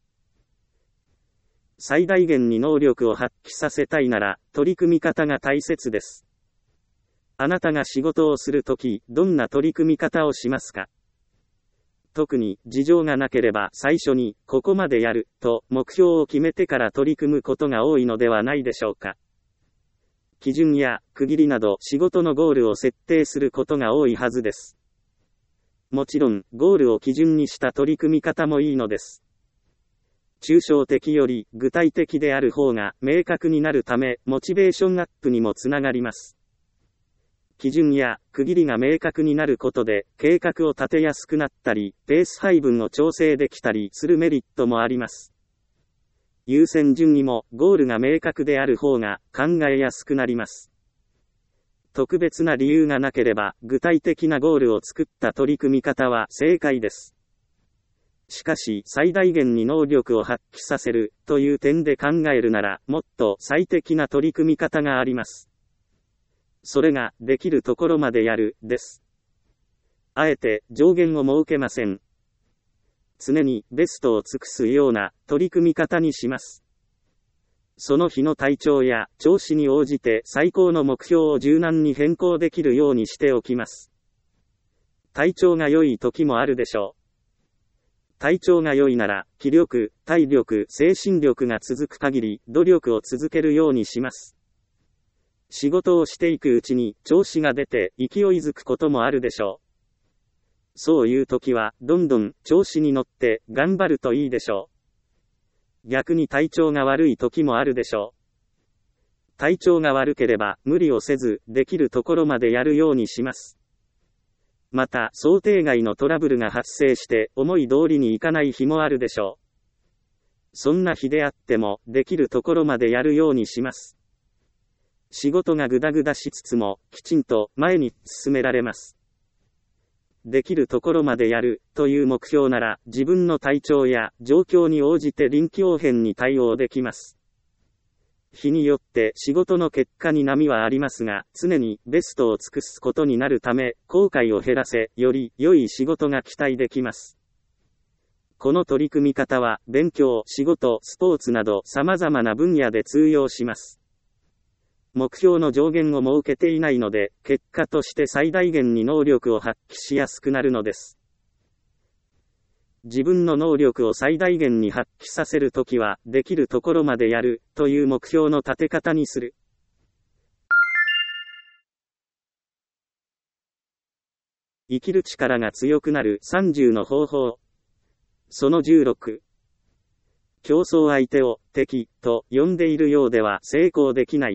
最大限に能力を発揮させたいなら、取り組み方が大切です。あなたが仕事をするとき、どんな取り組み方をしますか？特に、事情がなければ最初に、ここまでやる、と目標を決めてから取り組むことが多いのではないでしょうか。基準や区切りなど仕事のゴールを設定することが多いはずです。もちろん、ゴールを基準にした取り組み方もいいのです。抽象的より具体的である方が明確になるため、モチベーションアップにもつながります。基準や区切りが明確になることで、計画を立てやすくなったり、ペース配分を調整できたりするメリットもあります。優先順位もゴールが明確である方が考えやすくなります。特別な理由がなければ具体的なゴールを作った取り組み方は正解です。しかし最大限に能力を発揮させるという点で考えるならもっと最適な取り組み方があります。それができるところまでやるです。あえて上限を設けません。常にベストを尽くすような取り組み方にします。その日の体調や調子に応じて最高の目標を柔軟に変更できるようにしておきます。体調が良い時もあるでしょう。体調が良いなら気力、体力、精神力が続く限り努力を続けるようにします。仕事をしていくうちに調子が出て勢いづくこともあるでしょう。そういう時は、どんどん調子に乗って頑張るといいでしょう。逆に体調が悪い時もあるでしょう。体調が悪ければ無理をせず、できるところまでやるようにします。また、想定外のトラブルが発生して思い通りにいかない日もあるでしょう。そんな日であっても、できるところまでやるようにします。仕事がグダグダしつつも、きちんと前に進められます。できるところまでやるという目標なら自分の体調や状況に応じて臨機応変に対応できます。日によって仕事の結果に波はありますが、常にベストを尽くすことになるため、後悔を減らせ、より良い仕事が期待できます。 この取り組み方は、勉強、仕事、スポーツなど様々な分野で通用します。目標の上限を設けていないので、結果として最大限に能力を発揮しやすくなるのです。自分の能力を最大限に発揮させるときは、できるところまでやる、という目標の立て方にする。生きる力が強くなる30の方法。その16。競争相手を敵と呼んでいるようでは成功できない。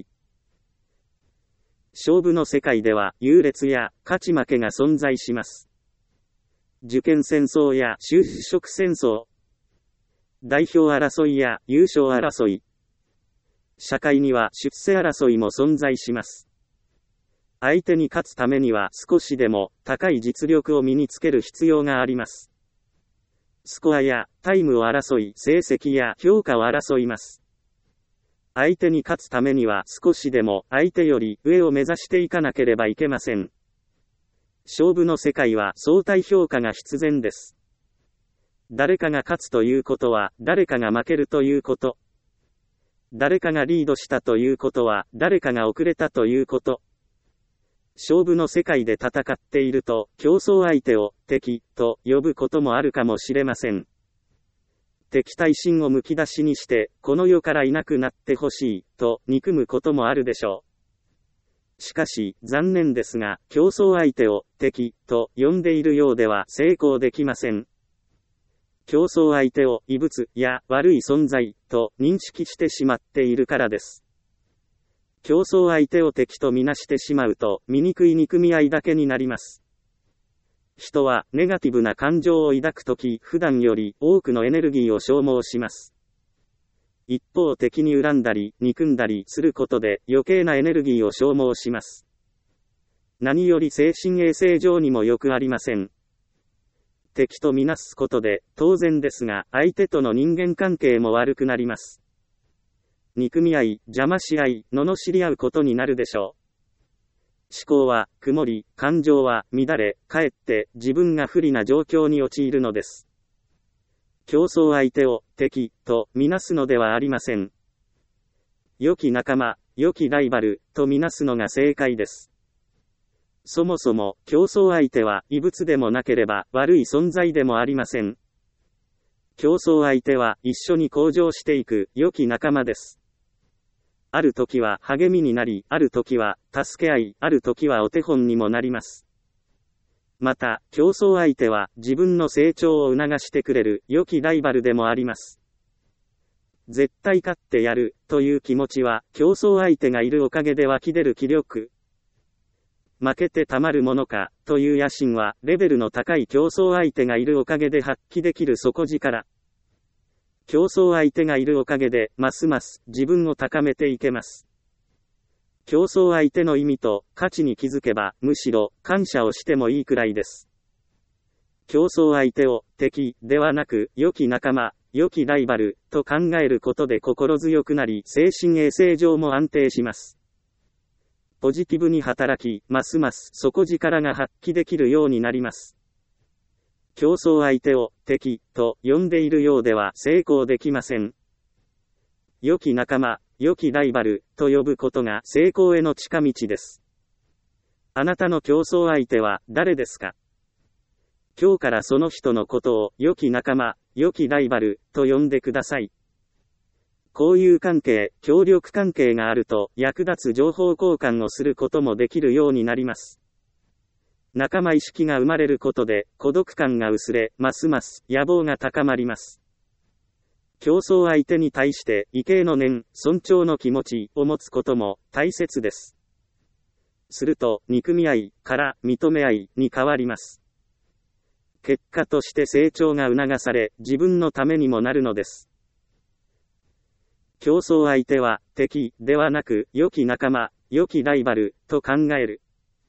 勝負の世界では優劣や勝ち負けが存在します。受験戦争や就職戦争。代表争いや優勝争い。社会には出世争いも存在します。相手に勝つためには少しでも高い実力を身につける必要があります。スコアやタイムを争い、成績や評価を争います。相手に勝つためには少しでも相手より上を目指していかなければいけません。勝負の世界は相対評価が必然です。誰かが勝つということは誰かが負けるということ。誰かがリードしたということは誰かが遅れたということ。勝負の世界で戦っていると、競争相手を敵と呼ぶこともあるかもしれません。敵対心をむき出しにして、この世からいなくなってほしい、と憎むこともあるでしょう。しかし、残念ですが、競争相手を敵と呼んでいるようでは成功できません。競争相手を異物や悪い存在と認識してしまっているからです。競争相手を敵とみなしてしまうと、醜い憎み合いだけになります。人は、ネガティブな感情を抱くとき、普段より多くのエネルギーを消耗します。一方敵に恨んだり、憎んだりすることで、余計なエネルギーを消耗します。何より精神衛生上にもよくありません。敵とみなすことで、当然ですが、相手との人間関係も悪くなります。憎み合い、邪魔し合い、罵り合うことになるでしょう。思考は曇り、感情は乱れ、かえって自分が不利な状況に陥るのです。競争相手を敵とみなすのではありません。良き仲間、良きライバルとみなすのが正解です。そもそも競争相手は異物でもなければ悪い存在でもありません。競争相手は一緒に向上していく良き仲間です。ある時は励みになり、ある時は助け合い、ある時はお手本にもなります。また、競争相手は自分の成長を促してくれる良きライバルでもあります。絶対勝ってやるという気持ちは競争相手がいるおかげで湧き出る気力。負けてたまるものかという野心はレベルの高い競争相手がいるおかげで発揮できる底力。競争相手がいるおかげで、ますます自分を高めていけます。競争相手の意味と価値に気づけば、むしろ感謝をしてもいいくらいです。競争相手を敵ではなく、良き仲間、良きライバルと考えることで心強くなり、精神衛生上も安定します。ポジティブに働き、ますます底力が発揮できるようになります。競争相手を敵と呼んでいるようでは成功できません。良き仲間、良きライバルと呼ぶことが成功への近道です。あなたの競争相手は誰ですか？今日からその人のことを良き仲間、良きライバルと呼んでください。交友関係、協力関係があると役立つ情報交換をすることもできるようになります。仲間意識が生まれることで、孤独感が薄れ、ますます野望が高まります。競争相手に対して、畏敬の念、尊重の気持ちを持つことも大切です。すると、憎み合いから認め合いに変わります。結果として成長が促され、自分のためにもなるのです。競争相手は敵ではなく、良き仲間、良きライバルと考える。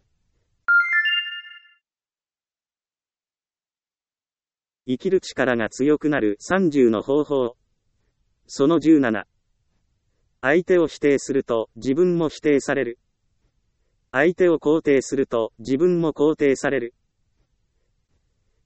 生きる力が強くなる30の方法。その17。相手を否定すると自分も否定される。相手を肯定すると自分も肯定される。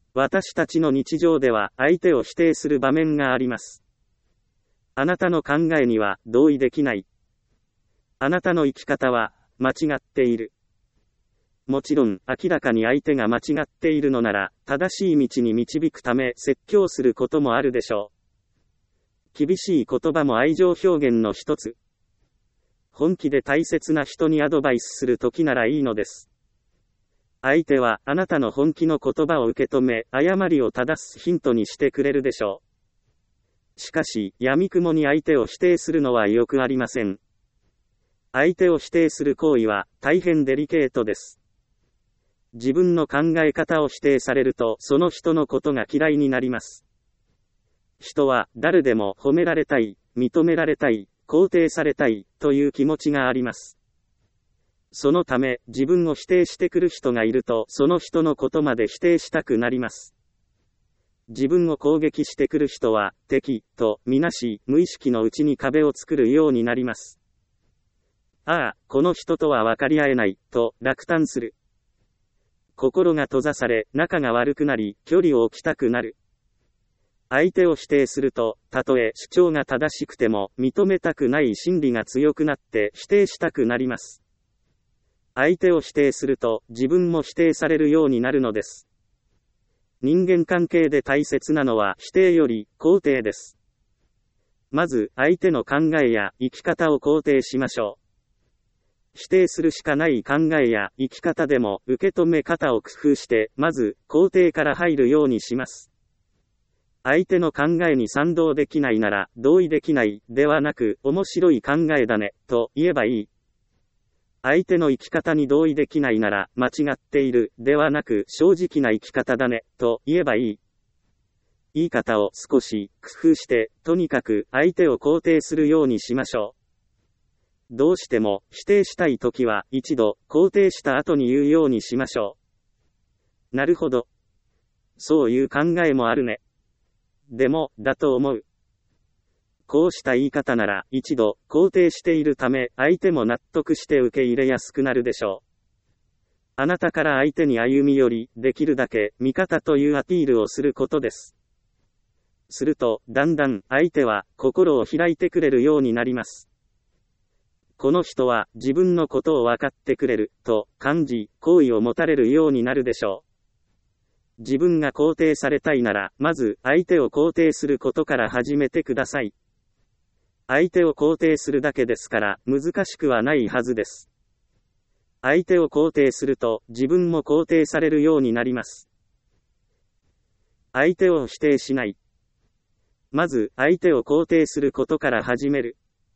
私たちの日常では相手を否定する場面があります。あなたの考えには同意できない。あなたの生き方は間違っている。もちろん、明らかに相手が間違っているのなら、正しい道に導くため説教することもあるでしょう。厳しい言葉も愛情表現の一つ。本気で大切な人にアドバイスするときならいいのです。相手はあなたの本気の言葉を受け止め、誤りを正すヒントにしてくれるでしょう。しかし、闇雲に相手を否定するのはよくありません。相手を否定する行為は大変デリケートです。自分の考え方を否定されると、その人のことが嫌いになります。人は誰でも褒められたい、認められたい、肯定されたいという気持ちがあります。そのため、自分を否定してくる人がいると、その人のことまで否定したくなります。自分を攻撃してくる人は、敵とみなし、無意識のうちに壁を作るようになります。ああ、この人とは分かり合えない、と落胆する。心が閉ざされ、仲が悪くなり、距離を置きたくなる。相手を否定すると、たとえ主張が正しくても、認めたくない心理が強くなって否定したくなります。相手を否定すると、自分も否定されるようになるのです。人間関係で大切なのは否定より肯定です。まず、相手の考えや生き方を肯定しましょう。否定するしかない考えや生き方でも受け止め方を工夫して、まず肯定から入るようにします。相手の考えに賛同できないなら、同意できないではなく、面白い考えだねと言えばいい。相手の生き方に同意できないなら、間違っているではなく、正直な生き方だねと言えばいい。言い方を少し工夫して、とにかく相手を肯定するようにしましょう。どうしても否定したいときは一度肯定した後に言うようにしましょう。なるほど。そういう考えもあるね。でも、だと思う。こうした言い方なら一度肯定しているため相手も納得して受け入れやすくなるでしょう。あなたから相手に歩み寄り、できるだけ味方というアピールをすることです。すると、だんだん相手は心を開いてくれるようになります。この人は自分のことを分かってくれると感じ、好意を持たれるようになるでしょう。自分が肯定されたいなら、まず相手を肯定することから始めてください。相手を肯定するだけですから難しくはないはずです。相手を肯定すると自分も肯定されるようになります。相手を否定しない。まず相手を肯定することから始める。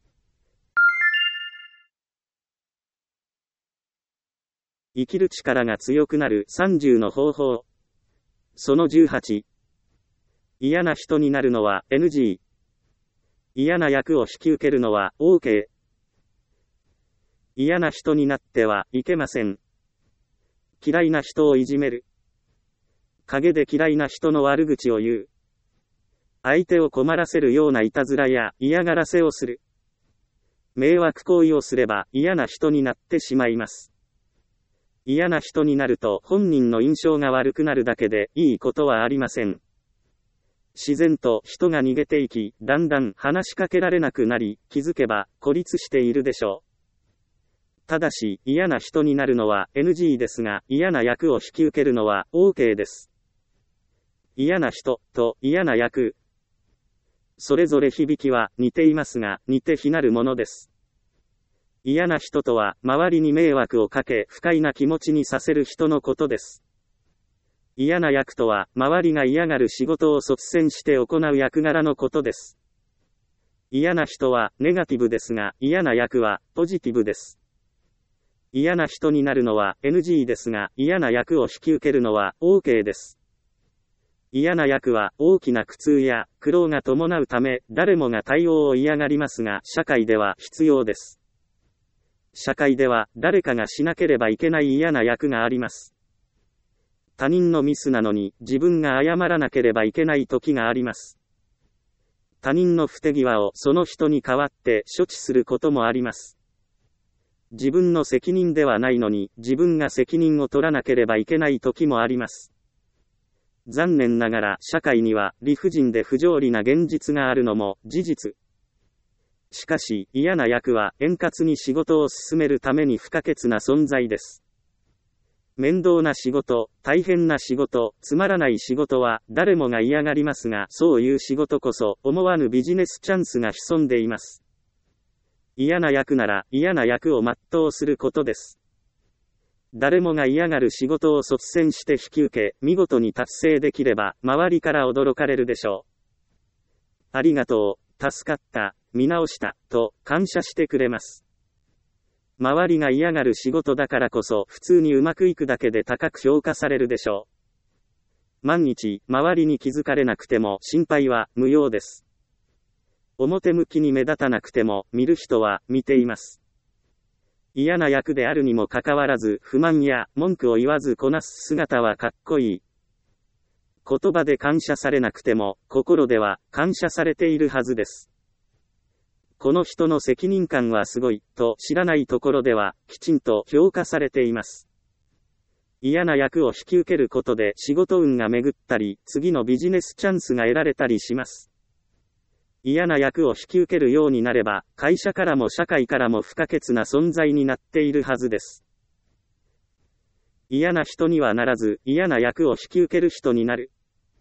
生きる力が強くなる30の方法。その18。嫌な人になるのは NG。嫌な役を引き受けるのは OK。嫌な人になってはいけません。嫌いな人をいじめる。陰で嫌いな人の悪口を言う。相手を困らせるようないたずらや嫌がらせをする。迷惑行為をすれば嫌な人になってしまいます。嫌な人になると本人の印象が悪くなるだけでいいことはありません。自然と人が逃げていき、だんだん話しかけられなくなり、気づけば孤立しているでしょう。ただし、嫌な人になるのは NG ですが、嫌な役を引き受けるのは OK です。嫌な人と嫌な役。それぞれ響きは似ていますが、似て非なるものです。嫌な人とは、周りに迷惑をかけ、不快な気持ちにさせる人のことです。嫌な役とは、周りが嫌がる仕事を率先して行う役柄のことです。嫌な人は、ネガティブですが、嫌な役は、ポジティブです。嫌な人になるのは、NG ですが、嫌な役を引き受けるのは、OK です。嫌な役は、大きな苦痛や苦労が伴うため、誰もが対応を嫌がりますが、社会では必要です。社会では誰かがしなければいけない嫌な役があります。他人のミスなのに自分が謝らなければいけない時があります。他人の不手際をその人に代わって処置することもあります。自分の責任ではないのに自分が責任を取らなければいけない時もあります。 残念ながら社会には理不尽で不条理な現実があるのも事実。しかし嫌な役は円滑に仕事を進めるために不可欠な存在です。面倒な仕事、大変な仕事、つまらない仕事は誰もが嫌がりますが、そういう仕事こそ思わぬビジネスチャンスが潜んでいます。嫌な役なら嫌な役を全うすることです。誰もが嫌がる仕事を率先して引き受け、見事に達成できれば、周りから驚かれるでしょう。ありがとう、助かった、見直した、と感謝してくれます。周りが嫌がる仕事だからこそ普通にうまくいくだけで高く評価されるでしょう。万一、周りに気づかれなくても心配は無用です。表向きに目立たなくても見る人は見ています。嫌な役であるにもかかわらず不満や文句を言わずこなす姿はかっこいい。言葉で感謝されなくても心では感謝されているはずです。この人の責任感はすごい、と知らないところでは、きちんと評価されています。嫌な役を引き受けることで仕事運が巡ったり、次のビジネスチャンスが得られたりします。嫌な役を引き受けるようになれば、会社からも社会からも不可欠な存在になっているはずです。嫌な人にはならず、嫌な役を引き受ける人になる。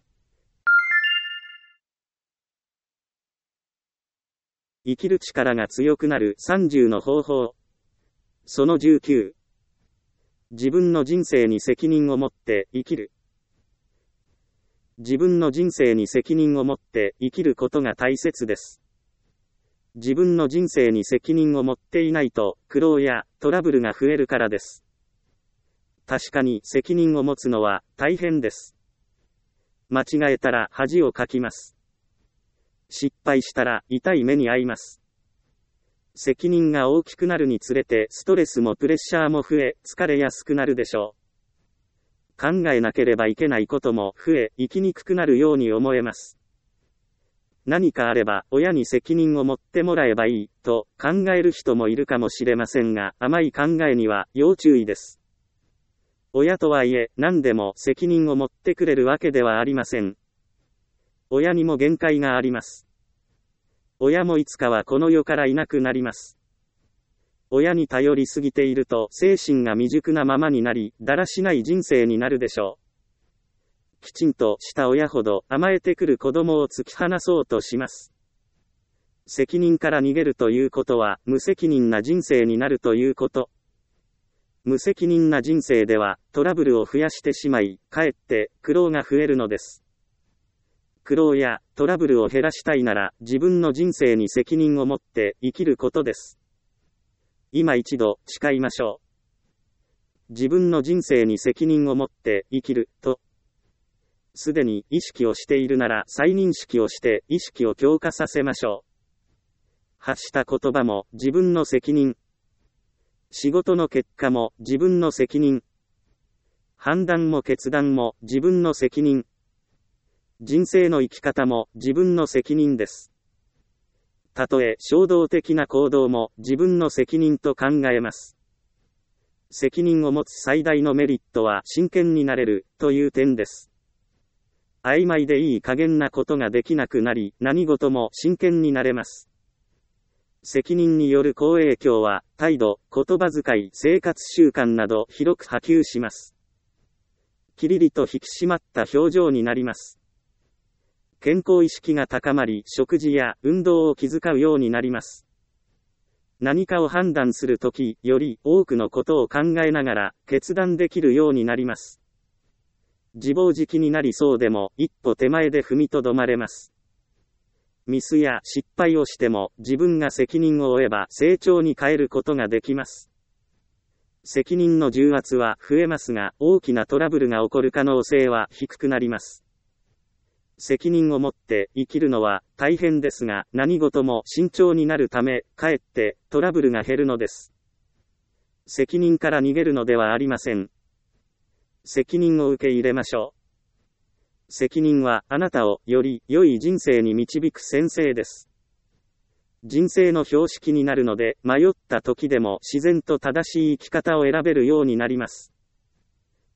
生きる力が強くなる30の方法。その19。自分の人生に責任を持って生きる。自分の人生に責任を持って生きることが大切です。自分の人生に責任を持っていないと苦労やトラブルが増えるからです。確かに責任を持つのは大変です。間違えたら恥をかきます。失敗したら痛い目に遭います。責任が大きくなるにつれてストレスもプレッシャーも増え、疲れやすくなるでしょう。考えなければいけないことも増え、生きにくくなるように思えます。何かあれば親に責任を持ってもらえばいい、と考える人もいるかもしれませんが、甘い考えには要注意です。親とはいえ、何でも責任を持ってくれるわけではありません。親にも限界があります。親もいつかはこの世からいなくなります。親に頼りすぎていると精神が未熟なままになり、だらしない人生になるでしょう。きちんとした親ほど甘えてくる子供を突き放そうとします。責任から逃げるということは無責任な人生になるということ。無責任な人生ではトラブルを増やしてしまい、かえって苦労が増えるのです。苦労やトラブルを減らしたいなら自分の人生に責任を持って生きることです。今一度誓いましょう。自分の人生に責任を持って生きると。すでに意識をしているなら再認識をして意識を強化させましょう。発した言葉も自分の責任。仕事の結果も自分の責任。判断も決断も自分の責任。人生の生き方も自分の責任です。たとえ衝動的な行動も自分の責任と考えます。責任を持つ最大のメリットは真剣になれるという点です。曖昧でいい加減なことができなくなり、何事も真剣になれます。責任による好影響は態度、言葉遣い、生活習慣など広く波及します。きりりと引き締まった表情になります。健康意識が高まり、食事や運動を気遣うようになります。何かを判断するとき、より多くのことを考えながら決断できるようになります。自暴自棄になりそうでも、一歩手前で踏みとどまれます。ミスや失敗をしても、自分が責任を負えば成長に変えることができます。責任の重圧は増えますが、大きなトラブルが起こる可能性は低くなります。責任を持って生きるのは大変ですが、何事も慎重になるため、かえってトラブルが減るのです。責任から逃げるのではありません。責任を受け入れましょう。責任はあなたをより良い人生に導く先生です。人生の標識になるので、迷った時でも自然と正しい生き方を選べるようになります。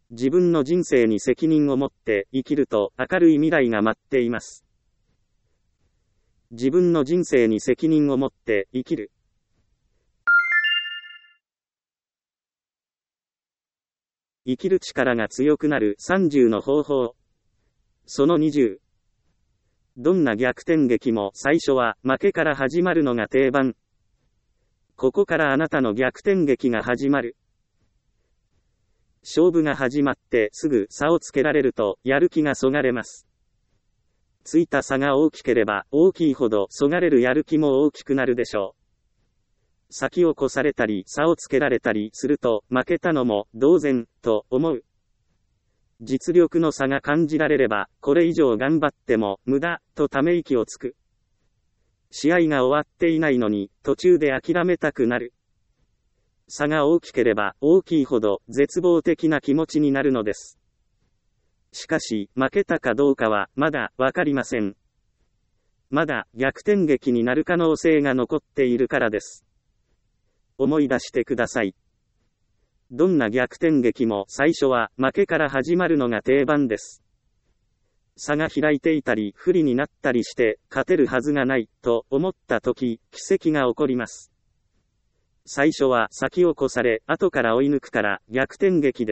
自分の人生に責任を持って生きると明るい未来が待っています。自分の人生に責任を持って生きる。生きる力が強くなる30の方法。その20。どんな逆転劇も最初は負けから始まるのが定番。ここからあなたの逆転劇が始まる。勝負が始まってすぐ差をつけられるとやる気がそがれます。ついた差が大きければ大きいほどそがれるやる気も大きくなるでしょう。先を越されたり差をつけられたりすると負けたのも同然と思う。実力の差が感じられればこれ以上頑張っても無駄とため息をつく。試合が終わっていないのに途中で諦めたくなる。差が大きければ大きいほど絶望的な気持ちになるのです。しかし負けたかどうかはまだわかりません。まだ逆転劇になる可能性が残っているからです。思い出してください。どんな逆転劇も最初は負けから始まるのが定番です。差が開いていたり不利になったりして勝てるはずがないと思った時、奇跡が起こります。最初は先を越され後から追い抜くから逆転劇です。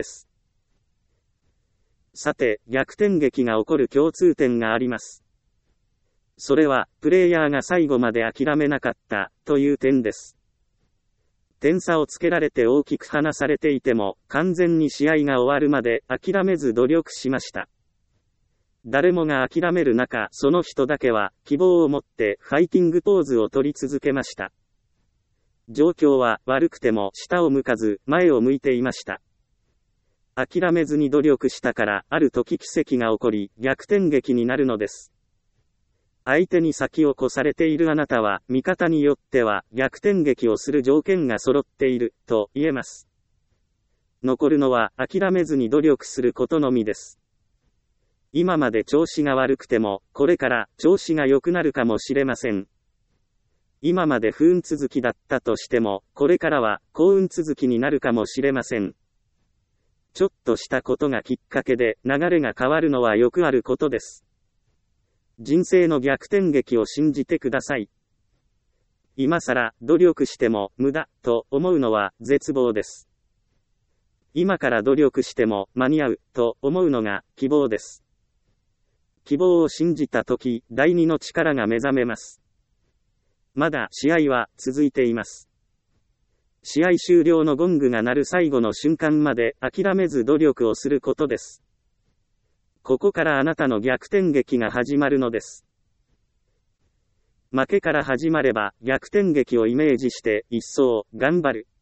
さて、逆転劇が起こる共通点があります。それはプレイヤーが最後まで諦めなかったという点です。点差をつけられて大きく離されていても完全に試合が終わるまで諦めず努力しました。誰もが諦める中、その人だけは希望を持ってファイティングポーズを取り続けました。状況は悪くても下を向かず前を向いていました。諦めずに努力したからある時奇跡が起こり逆転劇になるのです。相手に先を越されているあなたは味方によっては逆転劇をする条件が揃っていると言えます。残るのは諦めずに努力することのみです。今まで調子が悪くてもこれから調子が良くなるかもしれません。今まで不運続きだったとしても、これからは幸運続きになるかもしれません。ちょっとしたことがきっかけで流れが変わるのはよくあることです。人生の逆転劇を信じてください。今更努力しても無駄と思うのは絶望です。今から努力しても間に合うと思うのが希望です。希望を信じたとき、第二の力が目覚めます。まだ試合は続いています。試合終了のゴングが鳴る最後の瞬間まで諦めず努力をすることです。ここからあなたの逆転劇が始まるのです。負けから始まれば逆転劇をイメージして一層頑張る。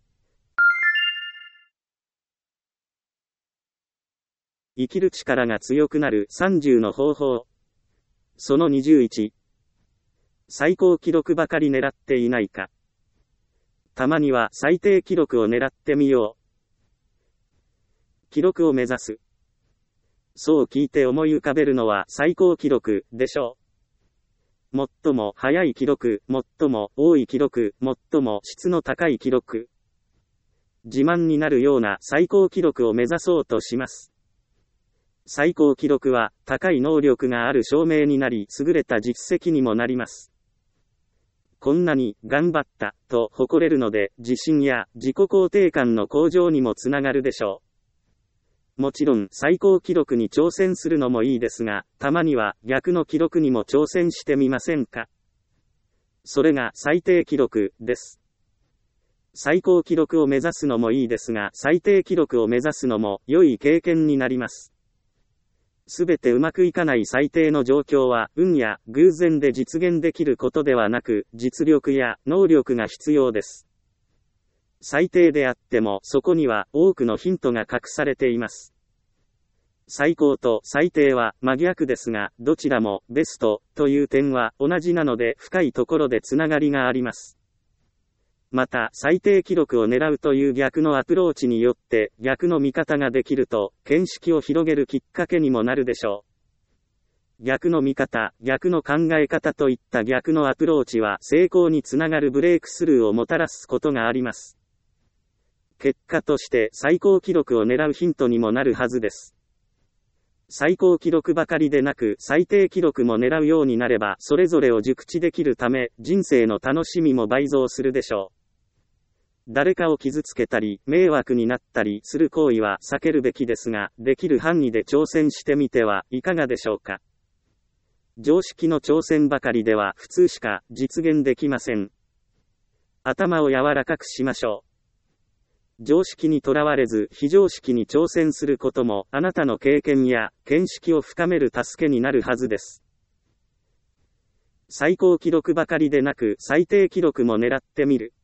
生きる力が強くなる30の方法。その21。最高記録ばかり狙っていないか。たまには最低記録を狙ってみよう。記録を目指す。そう聞いて思い浮かべるのは最高記録でしょう。最も早い記録、最も多い記録、最も質の高い記録。自慢になるような最高記録を目指そうとします。最高記録は高い能力がある証明になり優れた実績にもなります。こんなに頑張ったと誇れるので自信や自己肯定感の向上にもつながるでしょう。もちろん最高記録に挑戦するのもいいですが、たまには逆の記録にも挑戦してみませんか。それが最低記録です。最高記録を目指すのもいいですが、最低記録を目指すのも良い経験になります。すべてうまくいかない最低の状況は運や偶然で実現できることではなく、実力や能力が必要です。最低であってもそこには多くのヒントが隠されています。最高と最低は真逆ですが、どちらもベストという点は同じなので深いところでつながりがあります。また、最低記録を狙うという逆のアプローチによって逆の見方ができると、見識を広げるきっかけにもなるでしょう。逆の見方、逆の考え方といった逆のアプローチは成功につながるブレイクスルーをもたらすことがあります。 結果として最高記録を狙うヒントにもなるはずです。最高記録ばかりでなく最低記録も狙うようになればそれぞれを熟知できるため人生の楽しみも倍増するでしょう。誰かを傷つけたり迷惑になったりする行為は避けるべきですが、できる範囲で挑戦してみてはいかがでしょうか。常識の挑戦ばかりでは普通しか実現できません。頭を柔らかくしましょう。常識にとらわれず非常識に挑戦することもあなたの経験や見識を深める助けになるはずです。最高記録ばかりでなく最低記録も狙ってみる。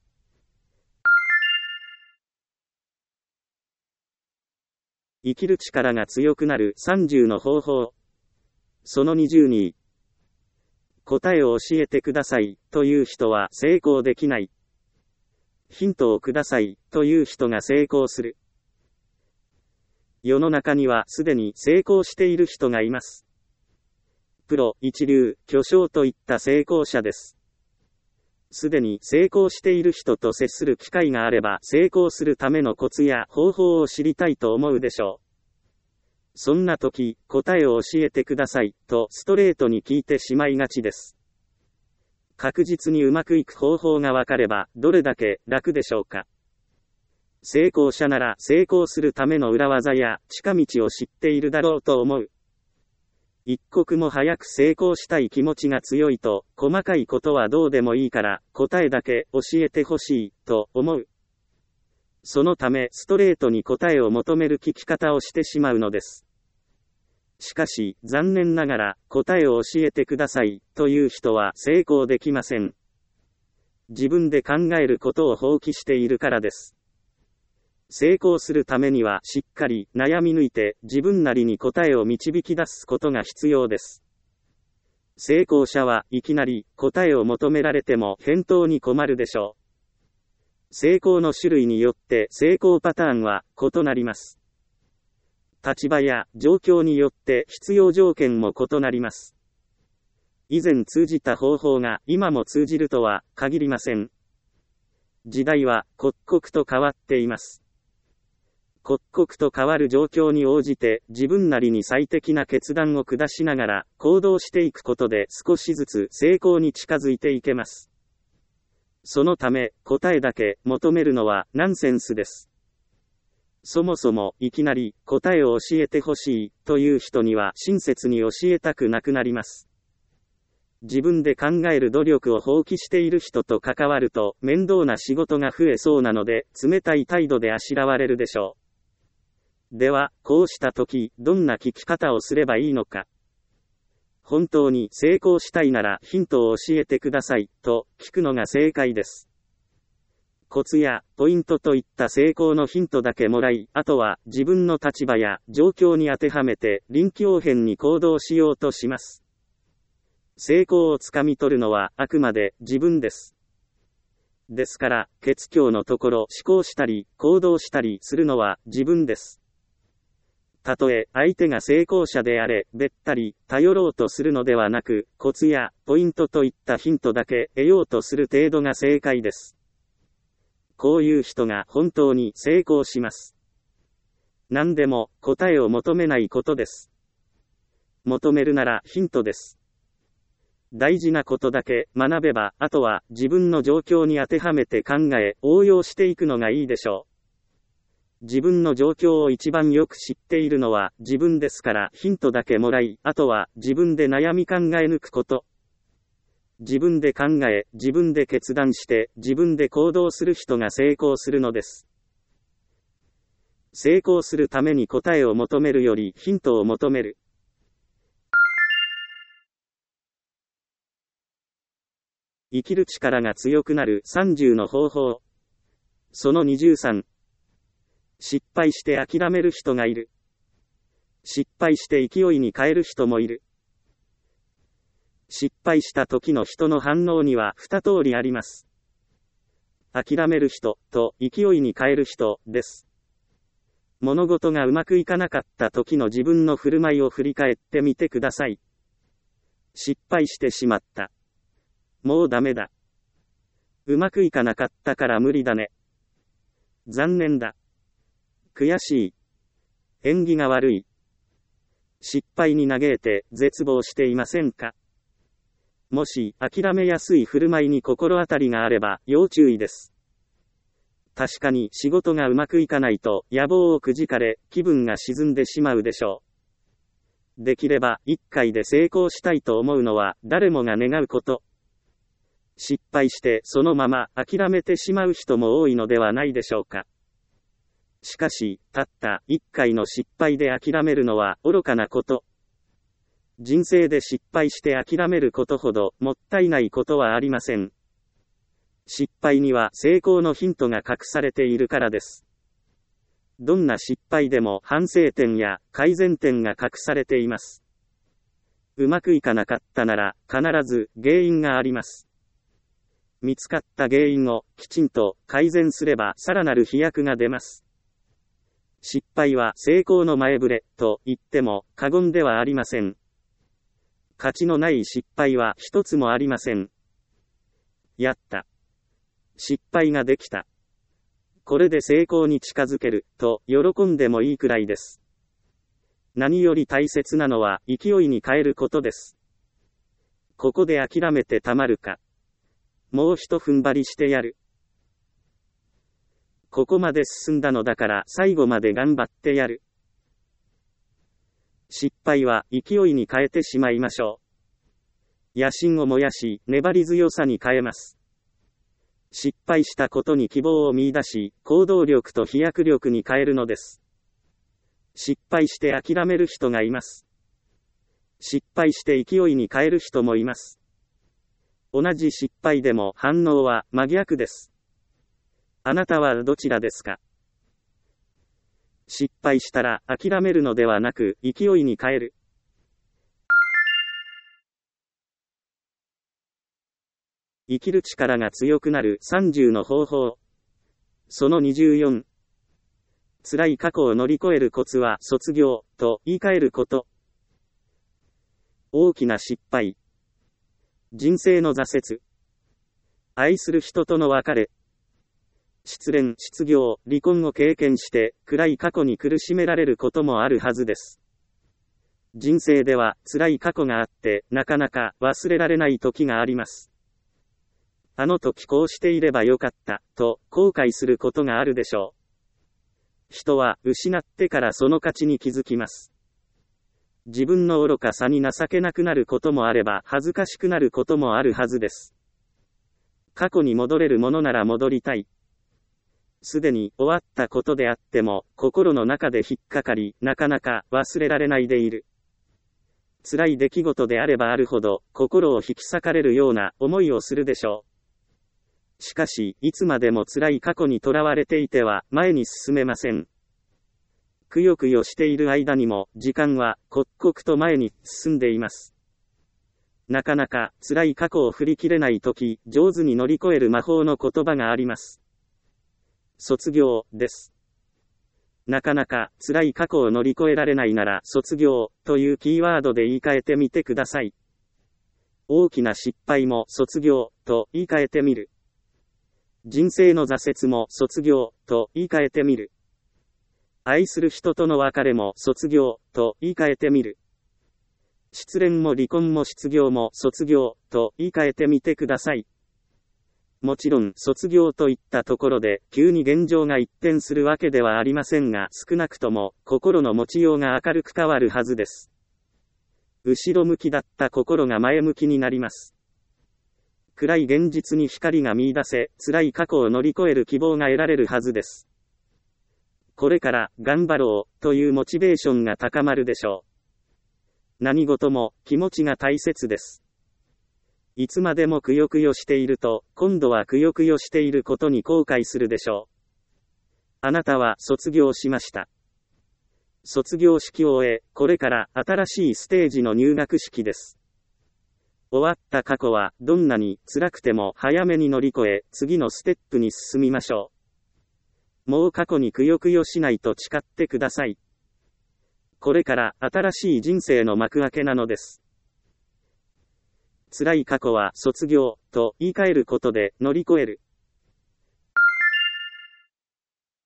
生きる力が強くなる30の方法。その20に、答えを教えてくださいという人は成功できない。ヒントをくださいという人が成功する。世の中にはすでに成功している人がいます。プロ、一流、巨匠といった成功者です。すでに成功している人と接する機会があれば成功するためのコツや方法を知りたいと思うでしょう。そんな時、答えを教えてくださいとストレートに聞いてしまいがちです。確実にうまくいく方法がわかればどれだけ楽でしょうか。成功者なら成功するための裏技や近道を知っているだろうと思う。一刻も早く成功したい気持ちが強いと、細かいことはどうでもいいから答えだけ教えてほしいと思う。そのためストレートに答えを求める聞き方をしてしまうのです。しかし残念ながら答えを教えてくださいという人は成功できません。自分で考えることを放棄しているからです。成功するためにはしっかり悩み抜いて自分なりに答えを導き出すことが必要です。成功者はいきなり答えを求められても返答に困るでしょう。成功の種類によって成功パターンは異なります。立場や状況によって必要条件も異なります。以前通じた方法が今も通じるとは限りません。時代は刻々と変わっています。刻々と変わる状況に応じて自分なりに最適な決断を下しながら行動していくことで少しずつ成功に近づいていけます。そのため答えだけ求めるのはナンセンスです。そもそもいきなり答えを教えてほしいという人には親切に教えたくなくなります。自分で考える努力を放棄している人と関わると面倒な仕事が増えそうなので冷たい態度であしらわれるでしょう。では、こうした時、どんな聞き方をすればいいのか。本当に成功したいならヒントを教えてください、と聞くのが正解です。コツやポイントといった成功のヒントだけもらい、あとは自分の立場や状況に当てはめて臨機応変に行動しようとします。成功をつかみ取るのはあくまで自分です。ですから、訣窍のところ思考したり行動したりするのは自分です。たとえ相手が成功者であれ、べったり頼ろうとするのではなく、コツやポイントといったヒントだけ得ようとする程度が正解です。こういう人が本当に成功します。何でも答えを求めないことです。求めるならヒントです。大事なことだけ学べば、あとは自分の状況に当てはめて考え、応用していくのがいいでしょう。自分の状況を一番よく知っているのは自分ですからヒントだけもらい、あとは自分で悩み考え抜くこと。自分で考え、自分で決断して、自分で行動する人が成功するのです。成功するために答えを求めるよりヒントを求める。生きる力が強くなる30の方法。その23。失敗して諦める人がいる。失敗して勢いに変える人もいる。失敗した時の人の反応には2通りあります。諦める人と勢いに変える人です。物事がうまくいかなかった時の自分の振る舞いを振り返ってみてください。失敗してしまった。もうダメだ。うまくいかなかったから無理だね。 残念だ。悔しい。縁起が悪い。失敗に嘆いて絶望していませんか？もし諦めやすい振る舞いに心当たりがあれば要注意です。確かに仕事がうまくいかないと野望をくじかれ気分が沈んでしまうでしょう。できれば一回で成功したいと思うのは誰もが願うこと。失敗してそのまま諦めてしまう人も多いのではないでしょうか。しかし、たった一回の失敗で諦めるのは愚かなこと。人生で失敗して諦めることほどもったいないことはありません。失敗には成功のヒントが隠されているからです。どんな失敗でも反省点や改善点が隠されています。うまくいかなかったなら必ず原因があります。見つかった原因をきちんと改善すればさらなる飛躍が出ます。失敗は成功の前触れと言っても過言ではありません。価値のない失敗は一つもありません。やった。失敗ができた。これで成功に近づけると喜んでもいいくらいです。何より大切なのは勢いに変えることです。ここで諦めてたまるか。もう一踏ん張りしてやる。ここまで進んだのだから最後まで頑張ってやる。失敗は勢いに変えてしまいましょう。野心を燃やし粘り強さに変えます。失敗したことに希望を見出し行動力と飛躍力に変えるのです。失敗して諦める人がいます。失敗して勢いに変える人もいます。同じ失敗でも反応は真逆です。あなたはどちらですか？失敗したら諦めるのではなく勢いに変える。生きる力が強くなる30の方法。その24。辛い過去を乗り越えるコツは卒業と言い換えること。大きな失敗。人生の挫折。愛する人との別れ。失恋、失業、離婚を経験して暗い過去に苦しめられることもあるはずです。人生では辛い過去があってなかなか忘れられない時があります。あの時こうしていればよかったと後悔することがあるでしょう。人は失ってからその価値に気づきます。自分の愚かさに情けなくなることもあれば恥ずかしくなることもあるはずです。過去に戻れるものなら戻りたい。すでに終わったことであっても心の中で引っかかりなかなか忘れられないでいる。辛い出来事であればあるほど心を引き裂かれるような思いをするでしょう。しかしいつまでも辛い過去にとらわれていては前に進めません。くよくよしている間にも時間は刻々と前に進んでいます。なかなか辛い過去を振り切れないとき上手に乗り越える魔法の言葉があります。卒業です。なかなか辛い過去を乗り越えられないなら卒業というキーワードで言い換えてみてください。大きな失敗も卒業と言い換えてみる。人生の挫折も卒業と言い換えてみる。愛する人との別れも卒業と言い換えてみる。失恋も離婚も失業も卒業と言い換えてみてください。もちろん卒業といったところで急に現状が一変するわけではありませんが少なくとも心の持ちようが明るく変わるはずです。後ろ向きだった心が前向きになります。暗い現実に光が見出せ辛い過去を乗り越える希望が得られるはずです。これから頑張ろうというモチベーションが高まるでしょう。何事も気持ちが大切です。いつまでもくよくよしていると、今度はくよくよしていることに後悔するでしょう。あなたは卒業しました。卒業式を終え、これから新しいステージの入学式です。終わった過去はどんなに辛くても早めに乗り越え、次のステップに進みましょう。もう過去にくよくよしないと誓ってください。これから新しい人生の幕開けなのです。辛い過去は卒業と言い換えることで乗り越える。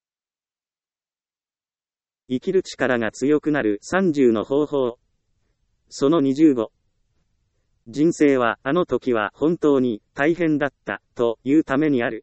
生きる力が強くなる30の方法。その25。人生はあの時は本当に大変だったというためにある。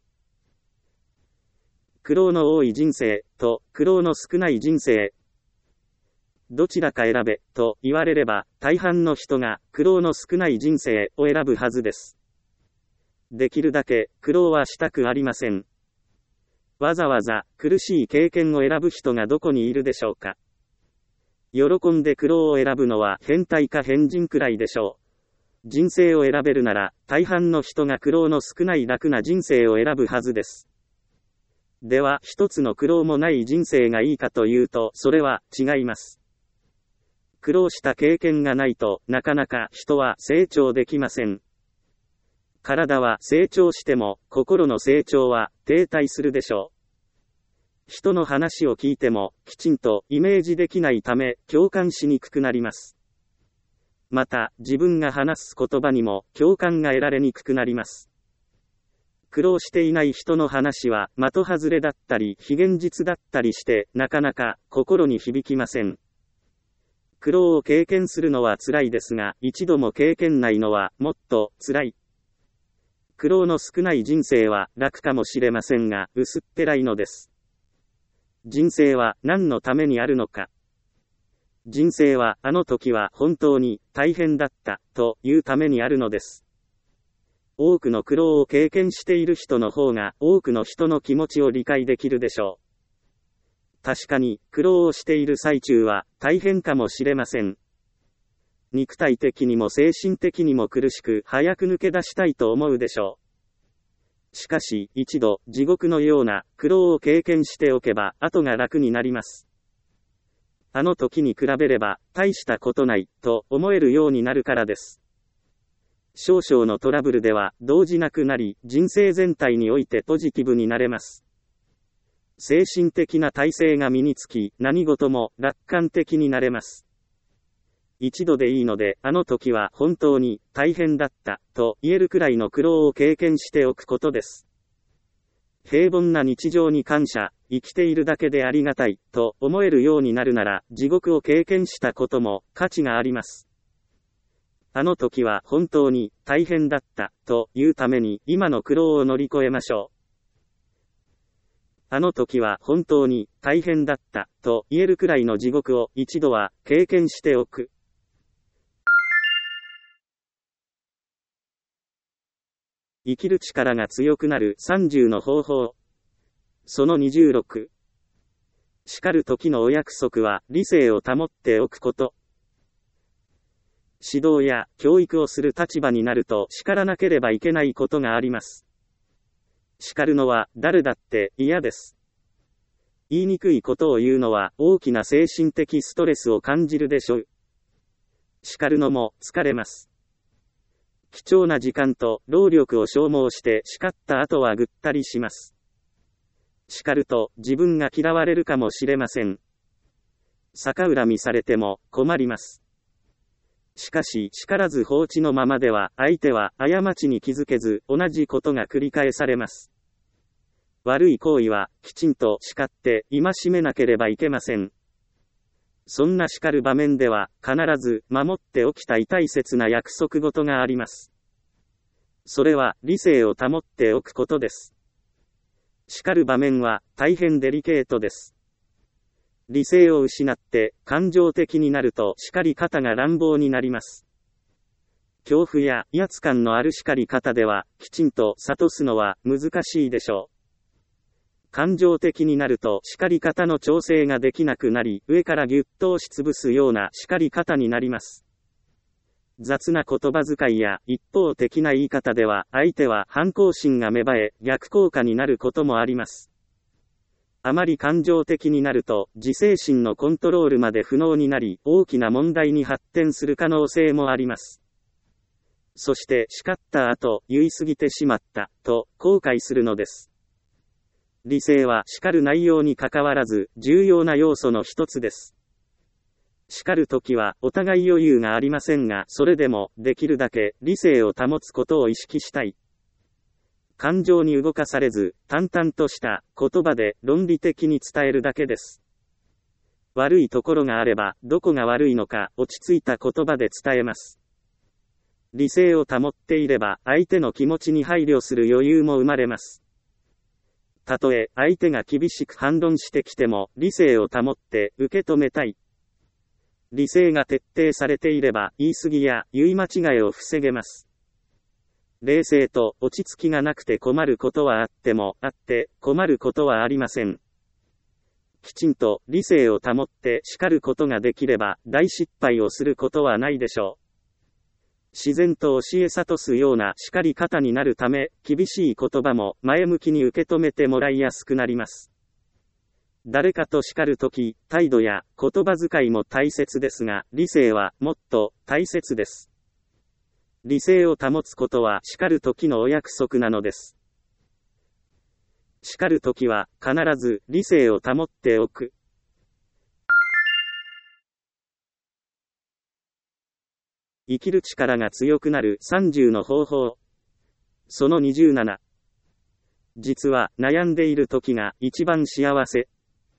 苦労の多い人生と苦労の少ない人生。どちらか選べと言われれば大半の人が苦労の少ない人生を選ぶはずです。できるだけ苦労はしたくありません。わざわざ苦しい経験を選ぶ人がどこにいるでしょうか。喜んで苦労を選ぶのは変態か変人くらいでしょう。人生を選べるなら大半の人が苦労の少ない楽な人生を選ぶはずです。では一つの苦労もない人生がいいかというとそれは違います。苦労した経験がないとなかなか人は成長できません。体は成長しても心の成長は停滞するでしょう。人の話を聞いてもきちんとイメージできないため共感しにくくなります。また自分が話す言葉にも共感が得られにくくなります。苦労していない人の話は的外れだったり非現実だったりしてなかなか心に響きません。苦労を経験するのは辛いですが一度も経験ないのはもっと辛い。苦労の少ない人生は楽かもしれませんが薄っぺらいのです。人生は何のためにあるのか。人生はあの時は本当に大変だったというためにあるのです。多くの苦労を経験している人の方が多くの人の気持ちを理解できるでしょう。確かに苦労をしている最中は大変かもしれません。肉体的にも精神的にも苦しく早く抜け出したいと思うでしょう。しかし一度地獄のような苦労を経験しておけば後が楽になります。あの時に比べれば大したことないと思えるようになるからです。少々のトラブルでは動じなくなり人生全体においてポジティブになれます。精神的な体制が身につき何事も楽観的になれます。一度でいいのであの時は本当に大変だったと言えるくらいの苦労を経験しておくことです。平凡な日常に感謝、生きているだけでありがたいと思えるようになるなら地獄を経験したことも価値があります。あの時は本当に大変だったというために今の苦労を乗り越えましょう。あの時は本当に大変だったと言えるくらいの地獄を一度は経験しておく。生きる力が強くなる30の方法。その26。叱る時のお約束は理性を保っておくこと。指導や教育をする立場になると叱らなければいけないことがあります。叱るのは誰だって嫌です。言いにくいことを言うのは大きな精神的ストレスを感じるでしょう。叱るのも疲れます。貴重な時間と労力を消耗して叱った後はぐったりします。叱ると自分が嫌われるかもしれません。逆恨みされても困ります。しかし叱らず放置のままでは相手は過ちに気づけず同じことが繰り返されます。悪い行為はきちんと叱って戒めなければいけません。そんな叱る場面では必ず守っておきたい大切な約束事があります。それは理性を保っておくことです。叱る場面は大変デリケートです。理性を失って感情的になると叱り方が乱暴になります。恐怖や威圧感のある叱り方ではきちんと諭すのは難しいでしょう。感情的になると叱り方の調整ができなくなり上からぎゅっと押しつぶすような叱り方になります。雑な言葉遣いや一方的な言い方では相手は反抗心が芽生え逆効果になることもあります。あまり感情的になると自制心のコントロールまで不能になり大きな問題に発展する可能性もあります。そして叱った後言い過ぎてしまったと後悔するのです。理性は叱る内容にかかわらず重要な要素の一つです。叱るときはお互い余裕がありませんがそれでもできるだけ理性を保つことを意識したい。感情に動かされず淡々とした言葉で論理的に伝えるだけです。 悪いところがあれば、どこが悪いのか、落ち着いた言葉で伝えます。理性を保っていれば、相手の気持ちに配慮する余裕も生まれます。たとえ、相手が厳しく反論してきても、理性を保って受け止めたい。理性が徹底されていれば、言い過ぎや言い間違いを防げます。冷静と落ち着きがなくて困ることはあっても、あって困ることはありません。きちんと理性を保って叱ることができれば、大失敗をすることはないでしょう。自然と教え諭すような叱り方になるため、厳しい言葉も前向きに受け止めてもらいやすくなります。誰かと叱るとき、態度や言葉遣いも大切ですが、理性はもっと大切です。理性を保つことは叱るときのお約束なのです。叱るときは必ず理性を保っておく。生きる力が強くなる30の方法。その27。実は悩んでいる時が一番幸せ。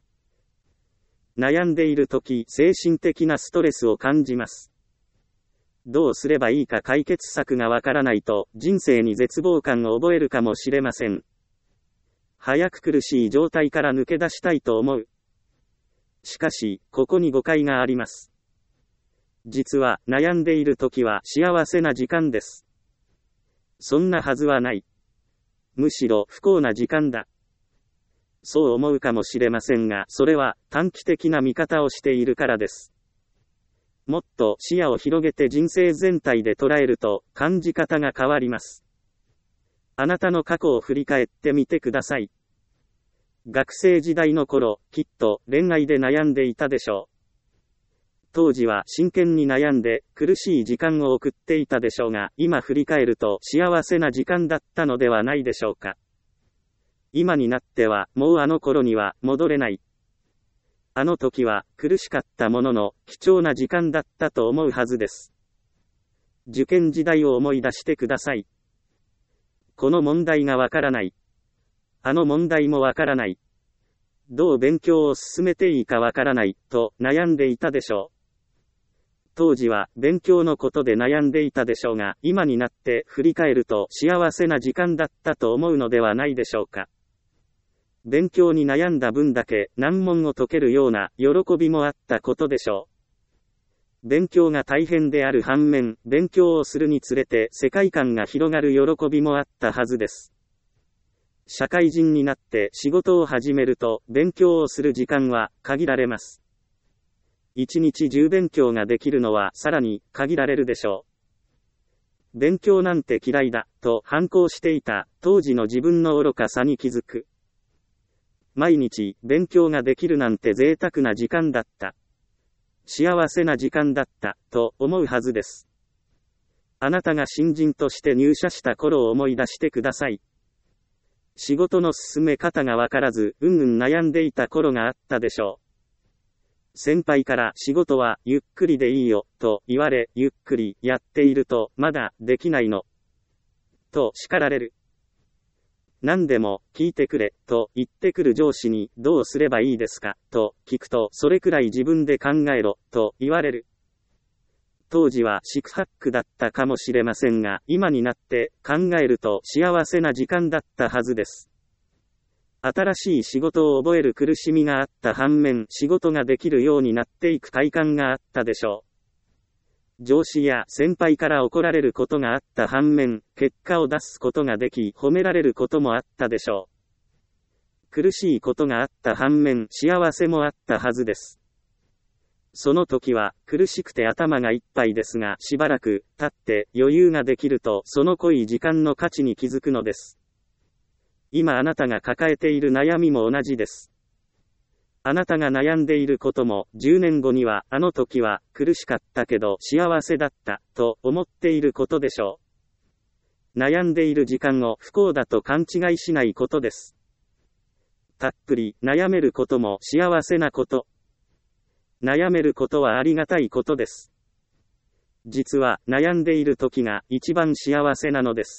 悩んでいる時、精神的なストレスを感じます。どうすればいいか解決策がわからないと、人生に絶望感を覚えるかもしれません。早く苦しい状態から抜け出したいと思う。しかし、ここに誤解があります。実は、悩んでいる時は幸せな時間です。そんなはずはない。むしろ不幸な時間だ。そう思うかもしれませんが、それは短期的な見方をしているからです。もっと視野を広げて人生全体で捉えると、感じ方が変わります。あなたの過去を振り返ってみてください。学生時代の頃、きっと恋愛で悩んでいたでしょう。当時は真剣に悩んで苦しい時間を送っていたでしょうが、今振り返ると幸せな時間だったのではないでしょうか。今になってはもうあの頃には戻れない。あの時は苦しかったものの貴重な時間だったと思うはずです。受験時代を思い出してください。この問題がわからない。あの問題もわからない。どう勉強を進めていいかわからないと悩んでいたでしょう。当時は勉強のことで悩んでいたでしょうが、今になって振り返ると幸せな時間だったと思うのではないでしょうか。勉強に悩んだ分だけ難問を解けるような喜びもあったことでしょう。勉強が大変である反面、勉強をするにつれて世界観が広がる喜びもあったはずです。社会人になって仕事を始めると勉強をする時間は限られます。一日中勉強ができるのはさらに限られるでしょう。勉強なんて嫌いだと反抗していた当時の自分の愚かさに気づく。毎日勉強ができるなんて贅沢な時間だった。幸せな時間だったと思うはずです。あなたが新人として入社した頃を思い出してください。仕事の進め方がわからず、悩んでいた頃があったでしょう。先輩から仕事はゆっくりでいいよと言われ、ゆっくりやっているとまだできないのと叱られる。何でも聞いてくれと言ってくる上司にどうすればいいですかと聞くと、それくらい自分で考えろと言われる。当時は四苦八苦だったかもしれませんが、今になって考えると幸せな時間だったはずです。新しい仕事を覚える苦しみがあった反面、仕事ができるようになっていく快感があったでしょう。上司や先輩から怒られることがあった反面、結果を出すことができ、褒められることもあったでしょう。苦しいことがあった反面、幸せもあったはずです。その時は苦しくて頭がいっぱいですが、しばらく経って余裕ができると、その濃い時間の価値に気づくのです。今あなたが抱えている悩みも同じです。あなたが悩んでいることも10年後には、あの時は苦しかったけど幸せだったと思っていることでしょう。悩んでいる時間を不幸だと勘違いしないことです。たっぷり悩めることも幸せなこと。悩めることはありがたいことです。実は悩んでいる時が一番幸せなのです。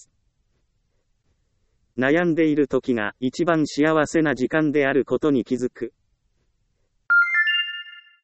悩んでいる時が一番幸せな時間であることに気づく。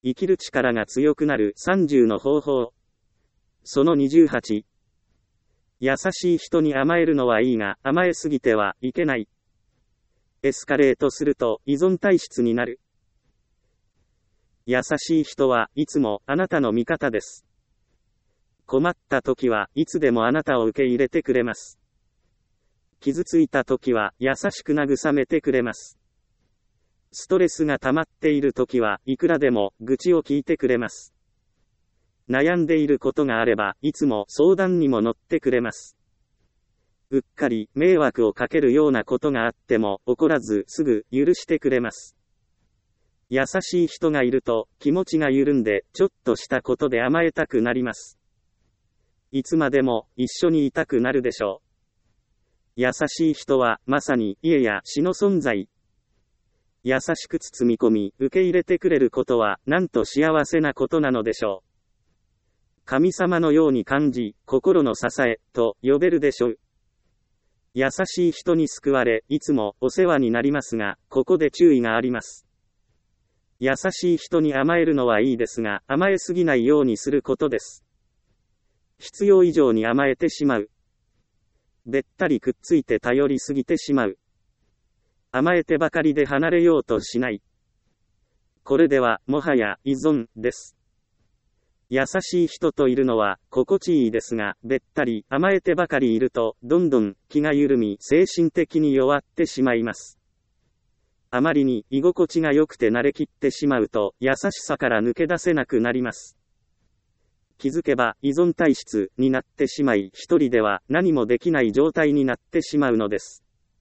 生きる力が強くなる30の方法。その28。優しい人に甘えるのはいいが、甘えすぎてはいけない。エスカレートすると依存体質になる。優しい人はいつもあなたの味方です。困った時はいつでもあなたを受け入れてくれます。傷ついた時は優しく慰めてくれます。ストレスが溜まっている時はいくらでも愚痴を聞いてくれます。悩んでいることがあればいつも相談にも乗ってくれます。うっかり迷惑をかけるようなことがあっても怒らずすぐ許してくれます。優しい人がいると気持ちが緩んでちょっとしたことで甘えたくなります。いつまでも一緒にいたくなるでしょう。優しい人はまさに家や死の存在。優しく包み込み、受け入れてくれることは、なんと幸せなことなのでしょう。神様のように感じ、心の支え、と呼べるでしょう。優しい人に救われ、いつもお世話になりますが、ここで注意があります。優しい人に甘えるのはいいですが、甘えすぎないようにすることです。必要以上に甘えてしまう。べったりくっついて頼りすぎてしまう。甘えてばかりで離れようとしない。これでは、もはや依存です。優しい人といるのは心地いいですが、べったり甘えてばかりいると、どんどん気が緩み、精神的に弱ってしまいます。あまりに居心地が良くて慣れきってしまうと、優しさから抜け出せなくなります。気づけば依存体質になってしまい、一人では何もできない状態になってしまうのです。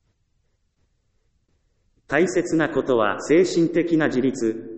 大切なことは精神的な自立。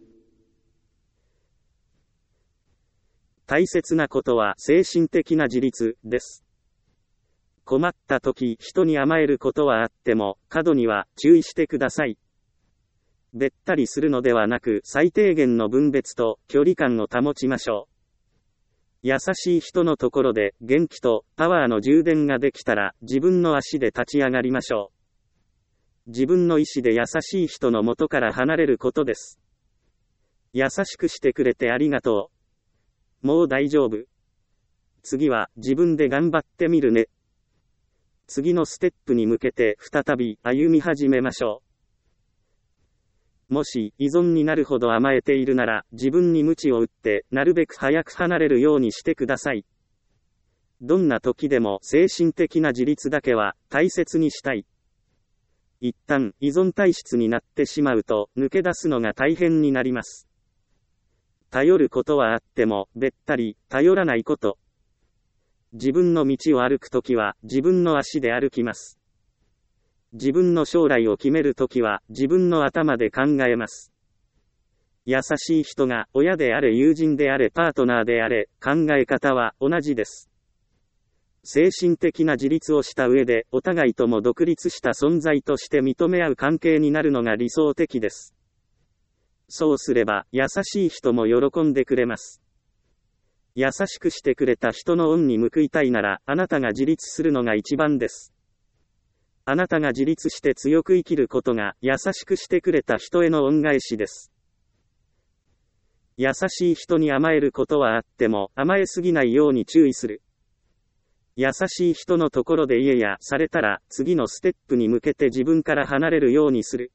大切なことは精神的な自立です。困った時、人に甘えることはあっても、過度には注意してください。べったりするのではなく、最低限の分別と距離感を保ちましょう。優しい人のところで元気とパワーの充電ができたら、自分の足で立ち上がりましょう。自分の意志で優しい人の元から離れることです。優しくしてくれてありがとう。もう大丈夫。次は自分で頑張ってみるね。次のステップに向けて再び歩み始めましょう。もし依存になるほど甘えているなら、自分に鞭を打ってなるべく早く離れるようにしてください。どんな時でも精神的な自立だけは大切にしたい。一旦依存体質になってしまうと抜け出すのが大変になります。頼ることはあってもべったり頼らないこと。自分の道を歩くときは自分の足で歩きます。自分の将来を決めるときは自分の頭で考えます。優しい人が親であれ友人であれパートナーであれ考え方は同じです。精神的な自立をした上で、お互いとも独立した存在として認め合う関係になるのが理想的です。そうすれば、優しい人も喜んでくれます。優しくしてくれた人の恩に報いたいなら、あなたが自立するのが一番です。あなたが自立して強く生きることが、優しくしてくれた人への恩返しです。優しい人に甘えることはあっても、甘えすぎないように注意する。優しい人のところで家やされたら、次のステップに向けて自分から離れるようにする。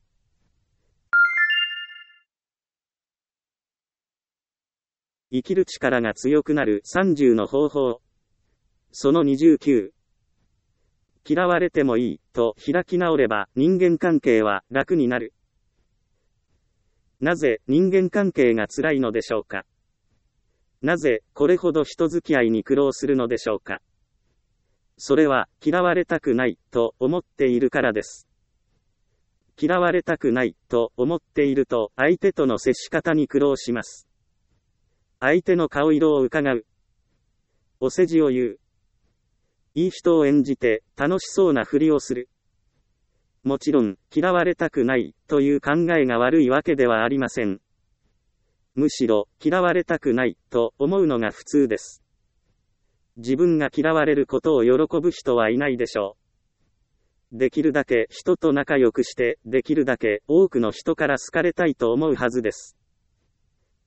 生きる力が強くなる30の方法。その29。嫌われてもいい、と開き直れば人間関係は楽になる。なぜ人間関係が辛いのでしょうか。なぜこれほど人付き合いに苦労するのでしょうか。それは嫌われたくないと思っているからです。嫌われたくないと思っていると相手との接し方に苦労します。相手の顔色を伺う。お世辞を言う。いい人を演じて楽しそうなふりをする。もちろん嫌われたくないという考えが悪いわけではありません。むしろ嫌われたくないと思うのが普通です。自分が嫌われることを喜ぶ人はいないでしょう。できるだけ人と仲良くして、できるだけ多くの人から好かれたいと思うはずです。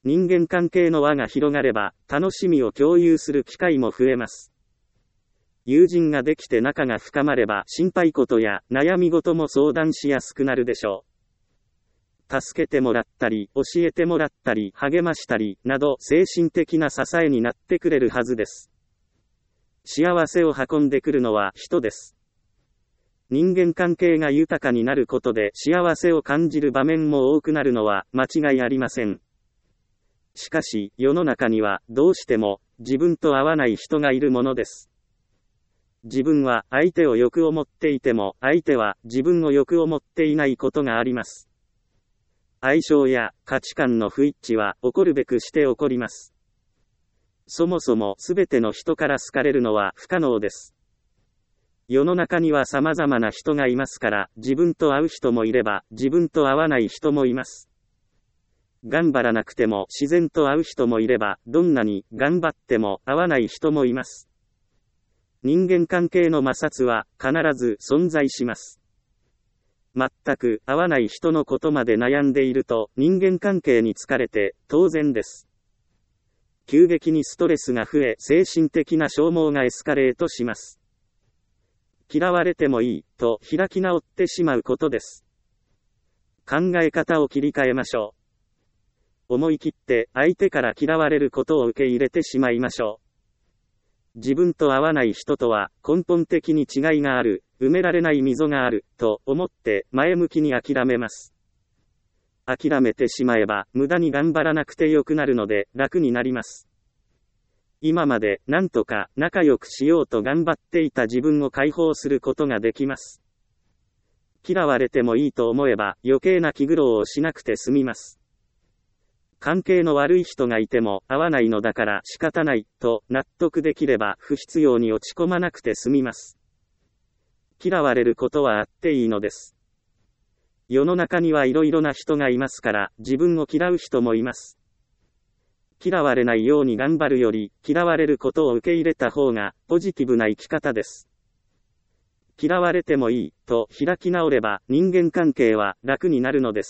人間関係の輪が広がれば、楽しみを共有する機会も増えます。友人ができて仲が深まれば、心配事や悩み事も相談しやすくなるでしょう。助けてもらったり、教えてもらったり、励ましたり、など精神的な支えになってくれるはずです。幸せを運んでくるのは人です。人間関係が豊かになることで幸せを感じる場面も多くなるのは間違いありません。しかし、世の中にはどうしても自分と合わない人がいるものです。自分は相手をよく思っていても、相手は自分をよく思っていないことがあります。相性や価値観の不一致は起こるべくして起こります。そもそもすべての人から好かれるのは不可能です。世の中には様々な人がいますから、自分と合う人もいれば、自分と合わない人もいます。頑張らなくても自然と合う人もいれば、どんなに頑張っても合わない人もいます。人間関係の摩擦は必ず存在します。全く合わない人のことまで悩んでいると人間関係に疲れて当然です。急激にストレスが増え、精神的な消耗がエスカレートします。嫌われてもいいと開き直ってしまうことです。考え方を切り替えましょう。思い切って相手から嫌われることを受け入れてしまいましょう。自分と合わない人とは根本的に違いがある、埋められない溝がある、と思って前向きに諦めます。諦めてしまえば無駄に頑張らなくてよくなるので楽になります。今までなんとか仲良くしようと頑張っていた自分を解放することができます。嫌われてもいいと思えば余計な気苦労をしなくて済みます。関係の悪い人がいても合わないのだから仕方ないと納得できれば不必要に落ち込まなくて済みます。嫌われることはあっていいのです。世の中にはいろいろな人がいますから自分を嫌う人もいます。嫌われないように頑張るより嫌われることを受け入れた方がポジティブな生き方です。嫌われてもいいと開き直れば人間関係は楽になるのです。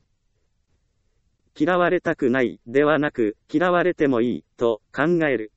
嫌われたくないではなく、嫌われてもいいと考える。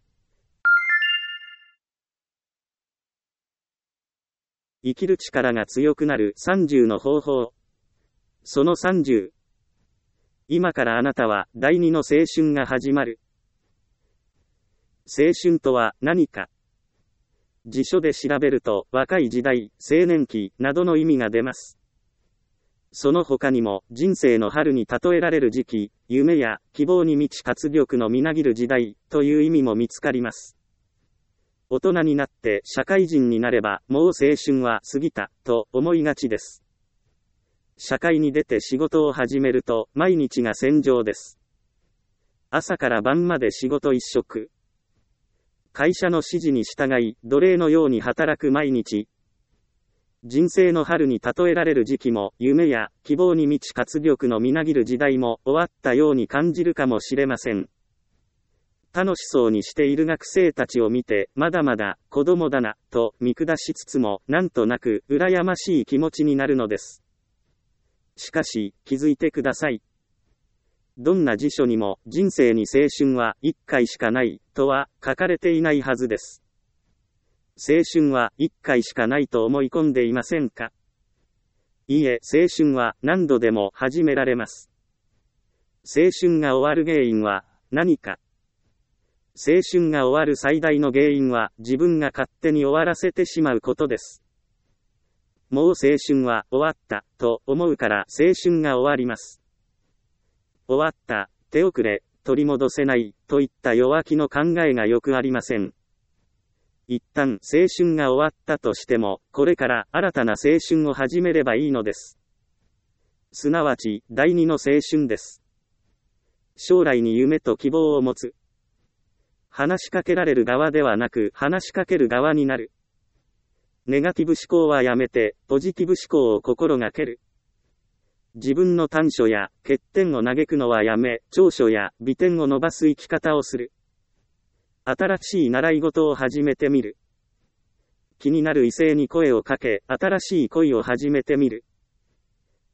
生きる力が強くなる30の方法。その30。今からあなたは第2の青春が始まる。青春とは何か。辞書で調べると、若い時代、青年期などの意味が出ます。その他にも、人生の春に例えられる時期、夢や希望に満ち活力のみなぎる時代という意味も見つかります。大人になって社会人になれば、もう青春は過ぎたと思いがちです。社会に出て仕事を始めると、毎日が戦場です。朝から晩まで仕事一色。会社の指示に従い、奴隷のように働く毎日。人生の春に例えられる時期も、夢や希望に満ち活力のみなぎる時代も終わったように感じるかもしれません。楽しそうにしている学生たちを見て、まだまだ子供だな、と見下しつつも、なんとなく羨ましい気持ちになるのです。しかし、気づいてください。どんな辞書にも、人生に青春は1回しかない、とは書かれていないはずです。青春は1回しかないと思い込んでいませんか？いいえ、青春は何度でも始められます。青春が終わる原因は何か？青春が終わる最大の原因は自分が勝手に終わらせてしまうことです。もう青春は終わったと思うから青春が終わります。終わった、手遅れ、取り戻せないといった弱気の考えがよくありません。一旦青春が終わったとしても、これから新たな青春を始めればいいのです。すなわち、第二の青春です。将来に夢と希望を持つ。話しかけられる側ではなく、話しかける側になる。ネガティブ思考はやめて、ポジティブ思考を心がける。自分の短所や欠点を嘆くのはやめ、長所や美点を伸ばす生き方をする。新しい習い事を始めてみる。気になる異性に声をかけ、新しい恋を始めてみる。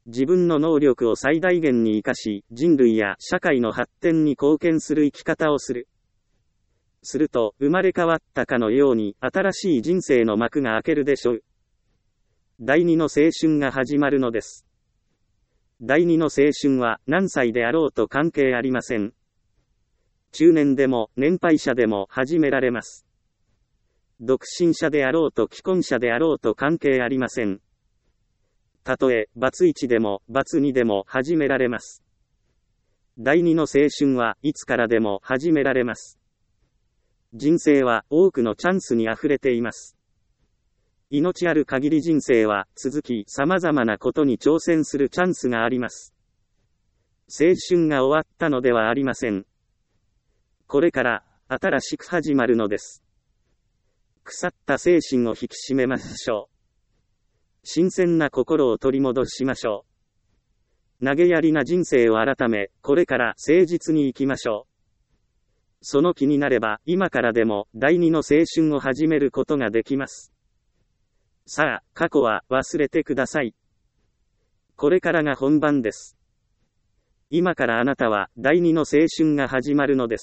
自分の能力を最大限に活かし、人類や社会の発展に貢献する生き方をする。すると、生まれ変わったかのように、新しい人生の幕が開けるでしょう。第二の青春が始まるのです。第二の青春は、何歳であろうと関係ありません。中年でも、年配者でも始められます。独身者であろうと既婚者であろうと関係ありません。たとえ、バツ1でも、バツ2でも始められます。第二の青春はいつからでも始められます。人生は多くのチャンスに溢れています。命ある限り人生は続き、様々なことに挑戦するチャンスがあります。青春が終わったのではありません。これから、新しく始まるのです。腐った精神を引き締めましょう。新鮮な心を取り戻しましょう。投げやりな人生を改め、これから誠実に生きましょう。その気になれば、今からでも、第二の青春を始めることができます。さあ、過去は忘れてください。これからが本番です。今からあなたは、第二の青春が始まるのです。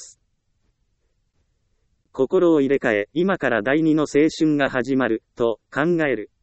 心を入れ替え、今から第二の青春が始まる、と考える。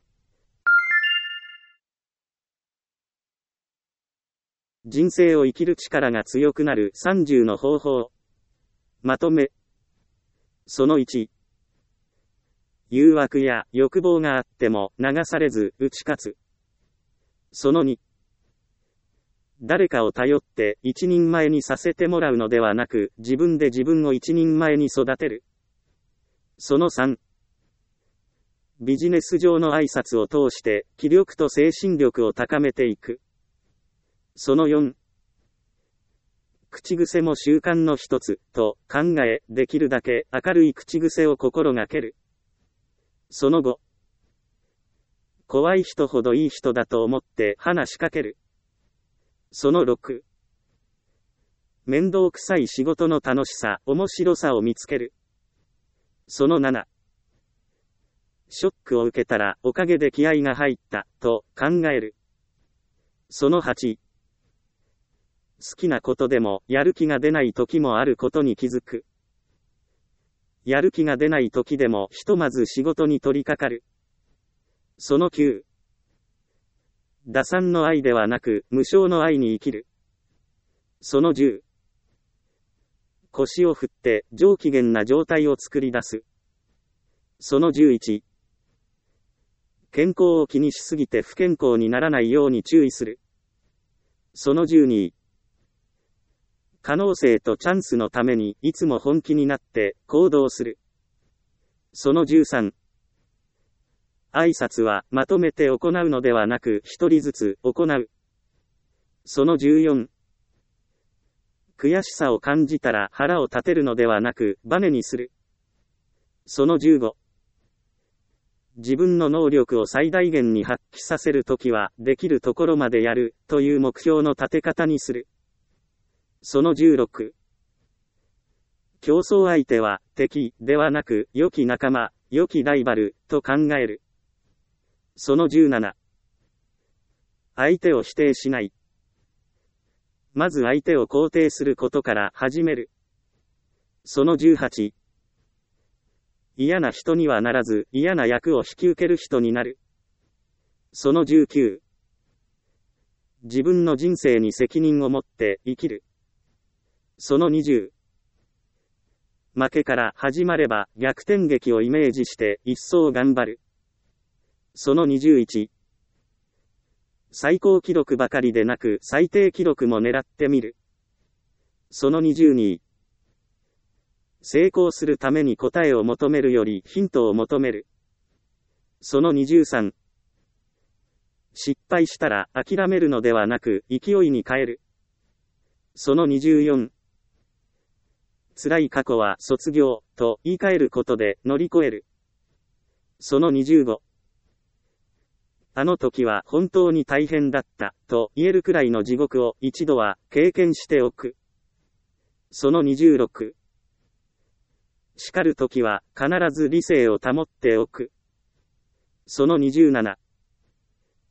人生を生きる力が強くなる30の方法。まとめ。その1。誘惑や欲望があっても流されず打ち勝つ。その2。誰かを頼って一人前にさせてもらうのではなく、自分で自分を一人前に育てる。その3。ビジネス上の挨拶を通して気力と精神力を高めていく。その4。口癖も習慣の一つ、と考え、できるだけ明るい口癖を心がける。その5。怖い人ほどいい人だと思って話しかける。その6。面倒くさい仕事の楽しさ、面白さを見つける。その7。ショックを受けたらおかげで気合が入った、と考える。その8。好きなことでも、やる気が出ない時もあることに気づく。やる気が出ない時でも、ひとまず仕事に取り掛かる。その9。打算の愛ではなく、無償の愛に生きる。その10。腰を振って、上機嫌な状態を作り出す。その11。健康を気にしすぎて不健康にならないように注意する。その12。可能性とチャンスのためにいつも本気になって行動する。その13。挨拶はまとめて行うのではなく一人ずつ行う。その14。悔しさを感じたら腹を立てるのではなくバネにする。その15。自分の能力を最大限に発揮させるときはできるところまでやるという目標の立て方にする。その16。競争相手は敵ではなく良き仲間、良きライバルと考える。その17。相手を否定しない。まず相手を肯定することから始める。その18。嫌な人にはならず嫌な役を引き受ける人になる。その19。自分の人生に責任を持って生きる。その20。負けから始まれば逆転劇をイメージして一層頑張る。その21。最高記録ばかりでなく最低記録も狙ってみる。その22。成功するために答えを求めるよりヒントを求める。その23。失敗したら諦めるのではなく勢いに変える。その24。辛い過去は卒業と言い換えることで乗り越える。その25。あの時は本当に大変だったと言えるくらいの地獄を一度は経験しておく。その26。叱る時は必ず理性を保っておく。その27。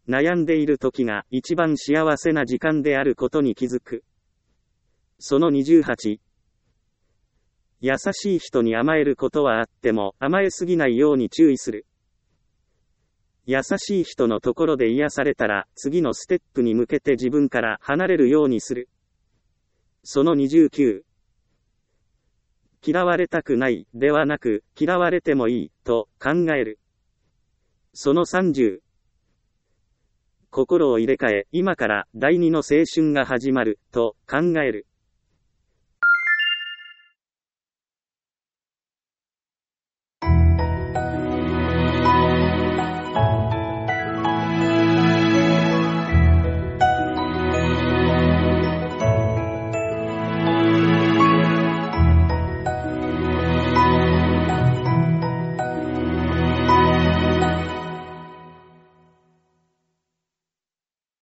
悩んでいる時が一番幸せな時間であることに気づく。その28。優しい人に甘えることはあっても甘えすぎないように注意する。優しい人のところで癒されたら次のステップに向けて自分から離れるようにする。その29。嫌われたくないではなく嫌われてもいいと考える。その30。心を入れ替え今から第二の青春が始まると考える。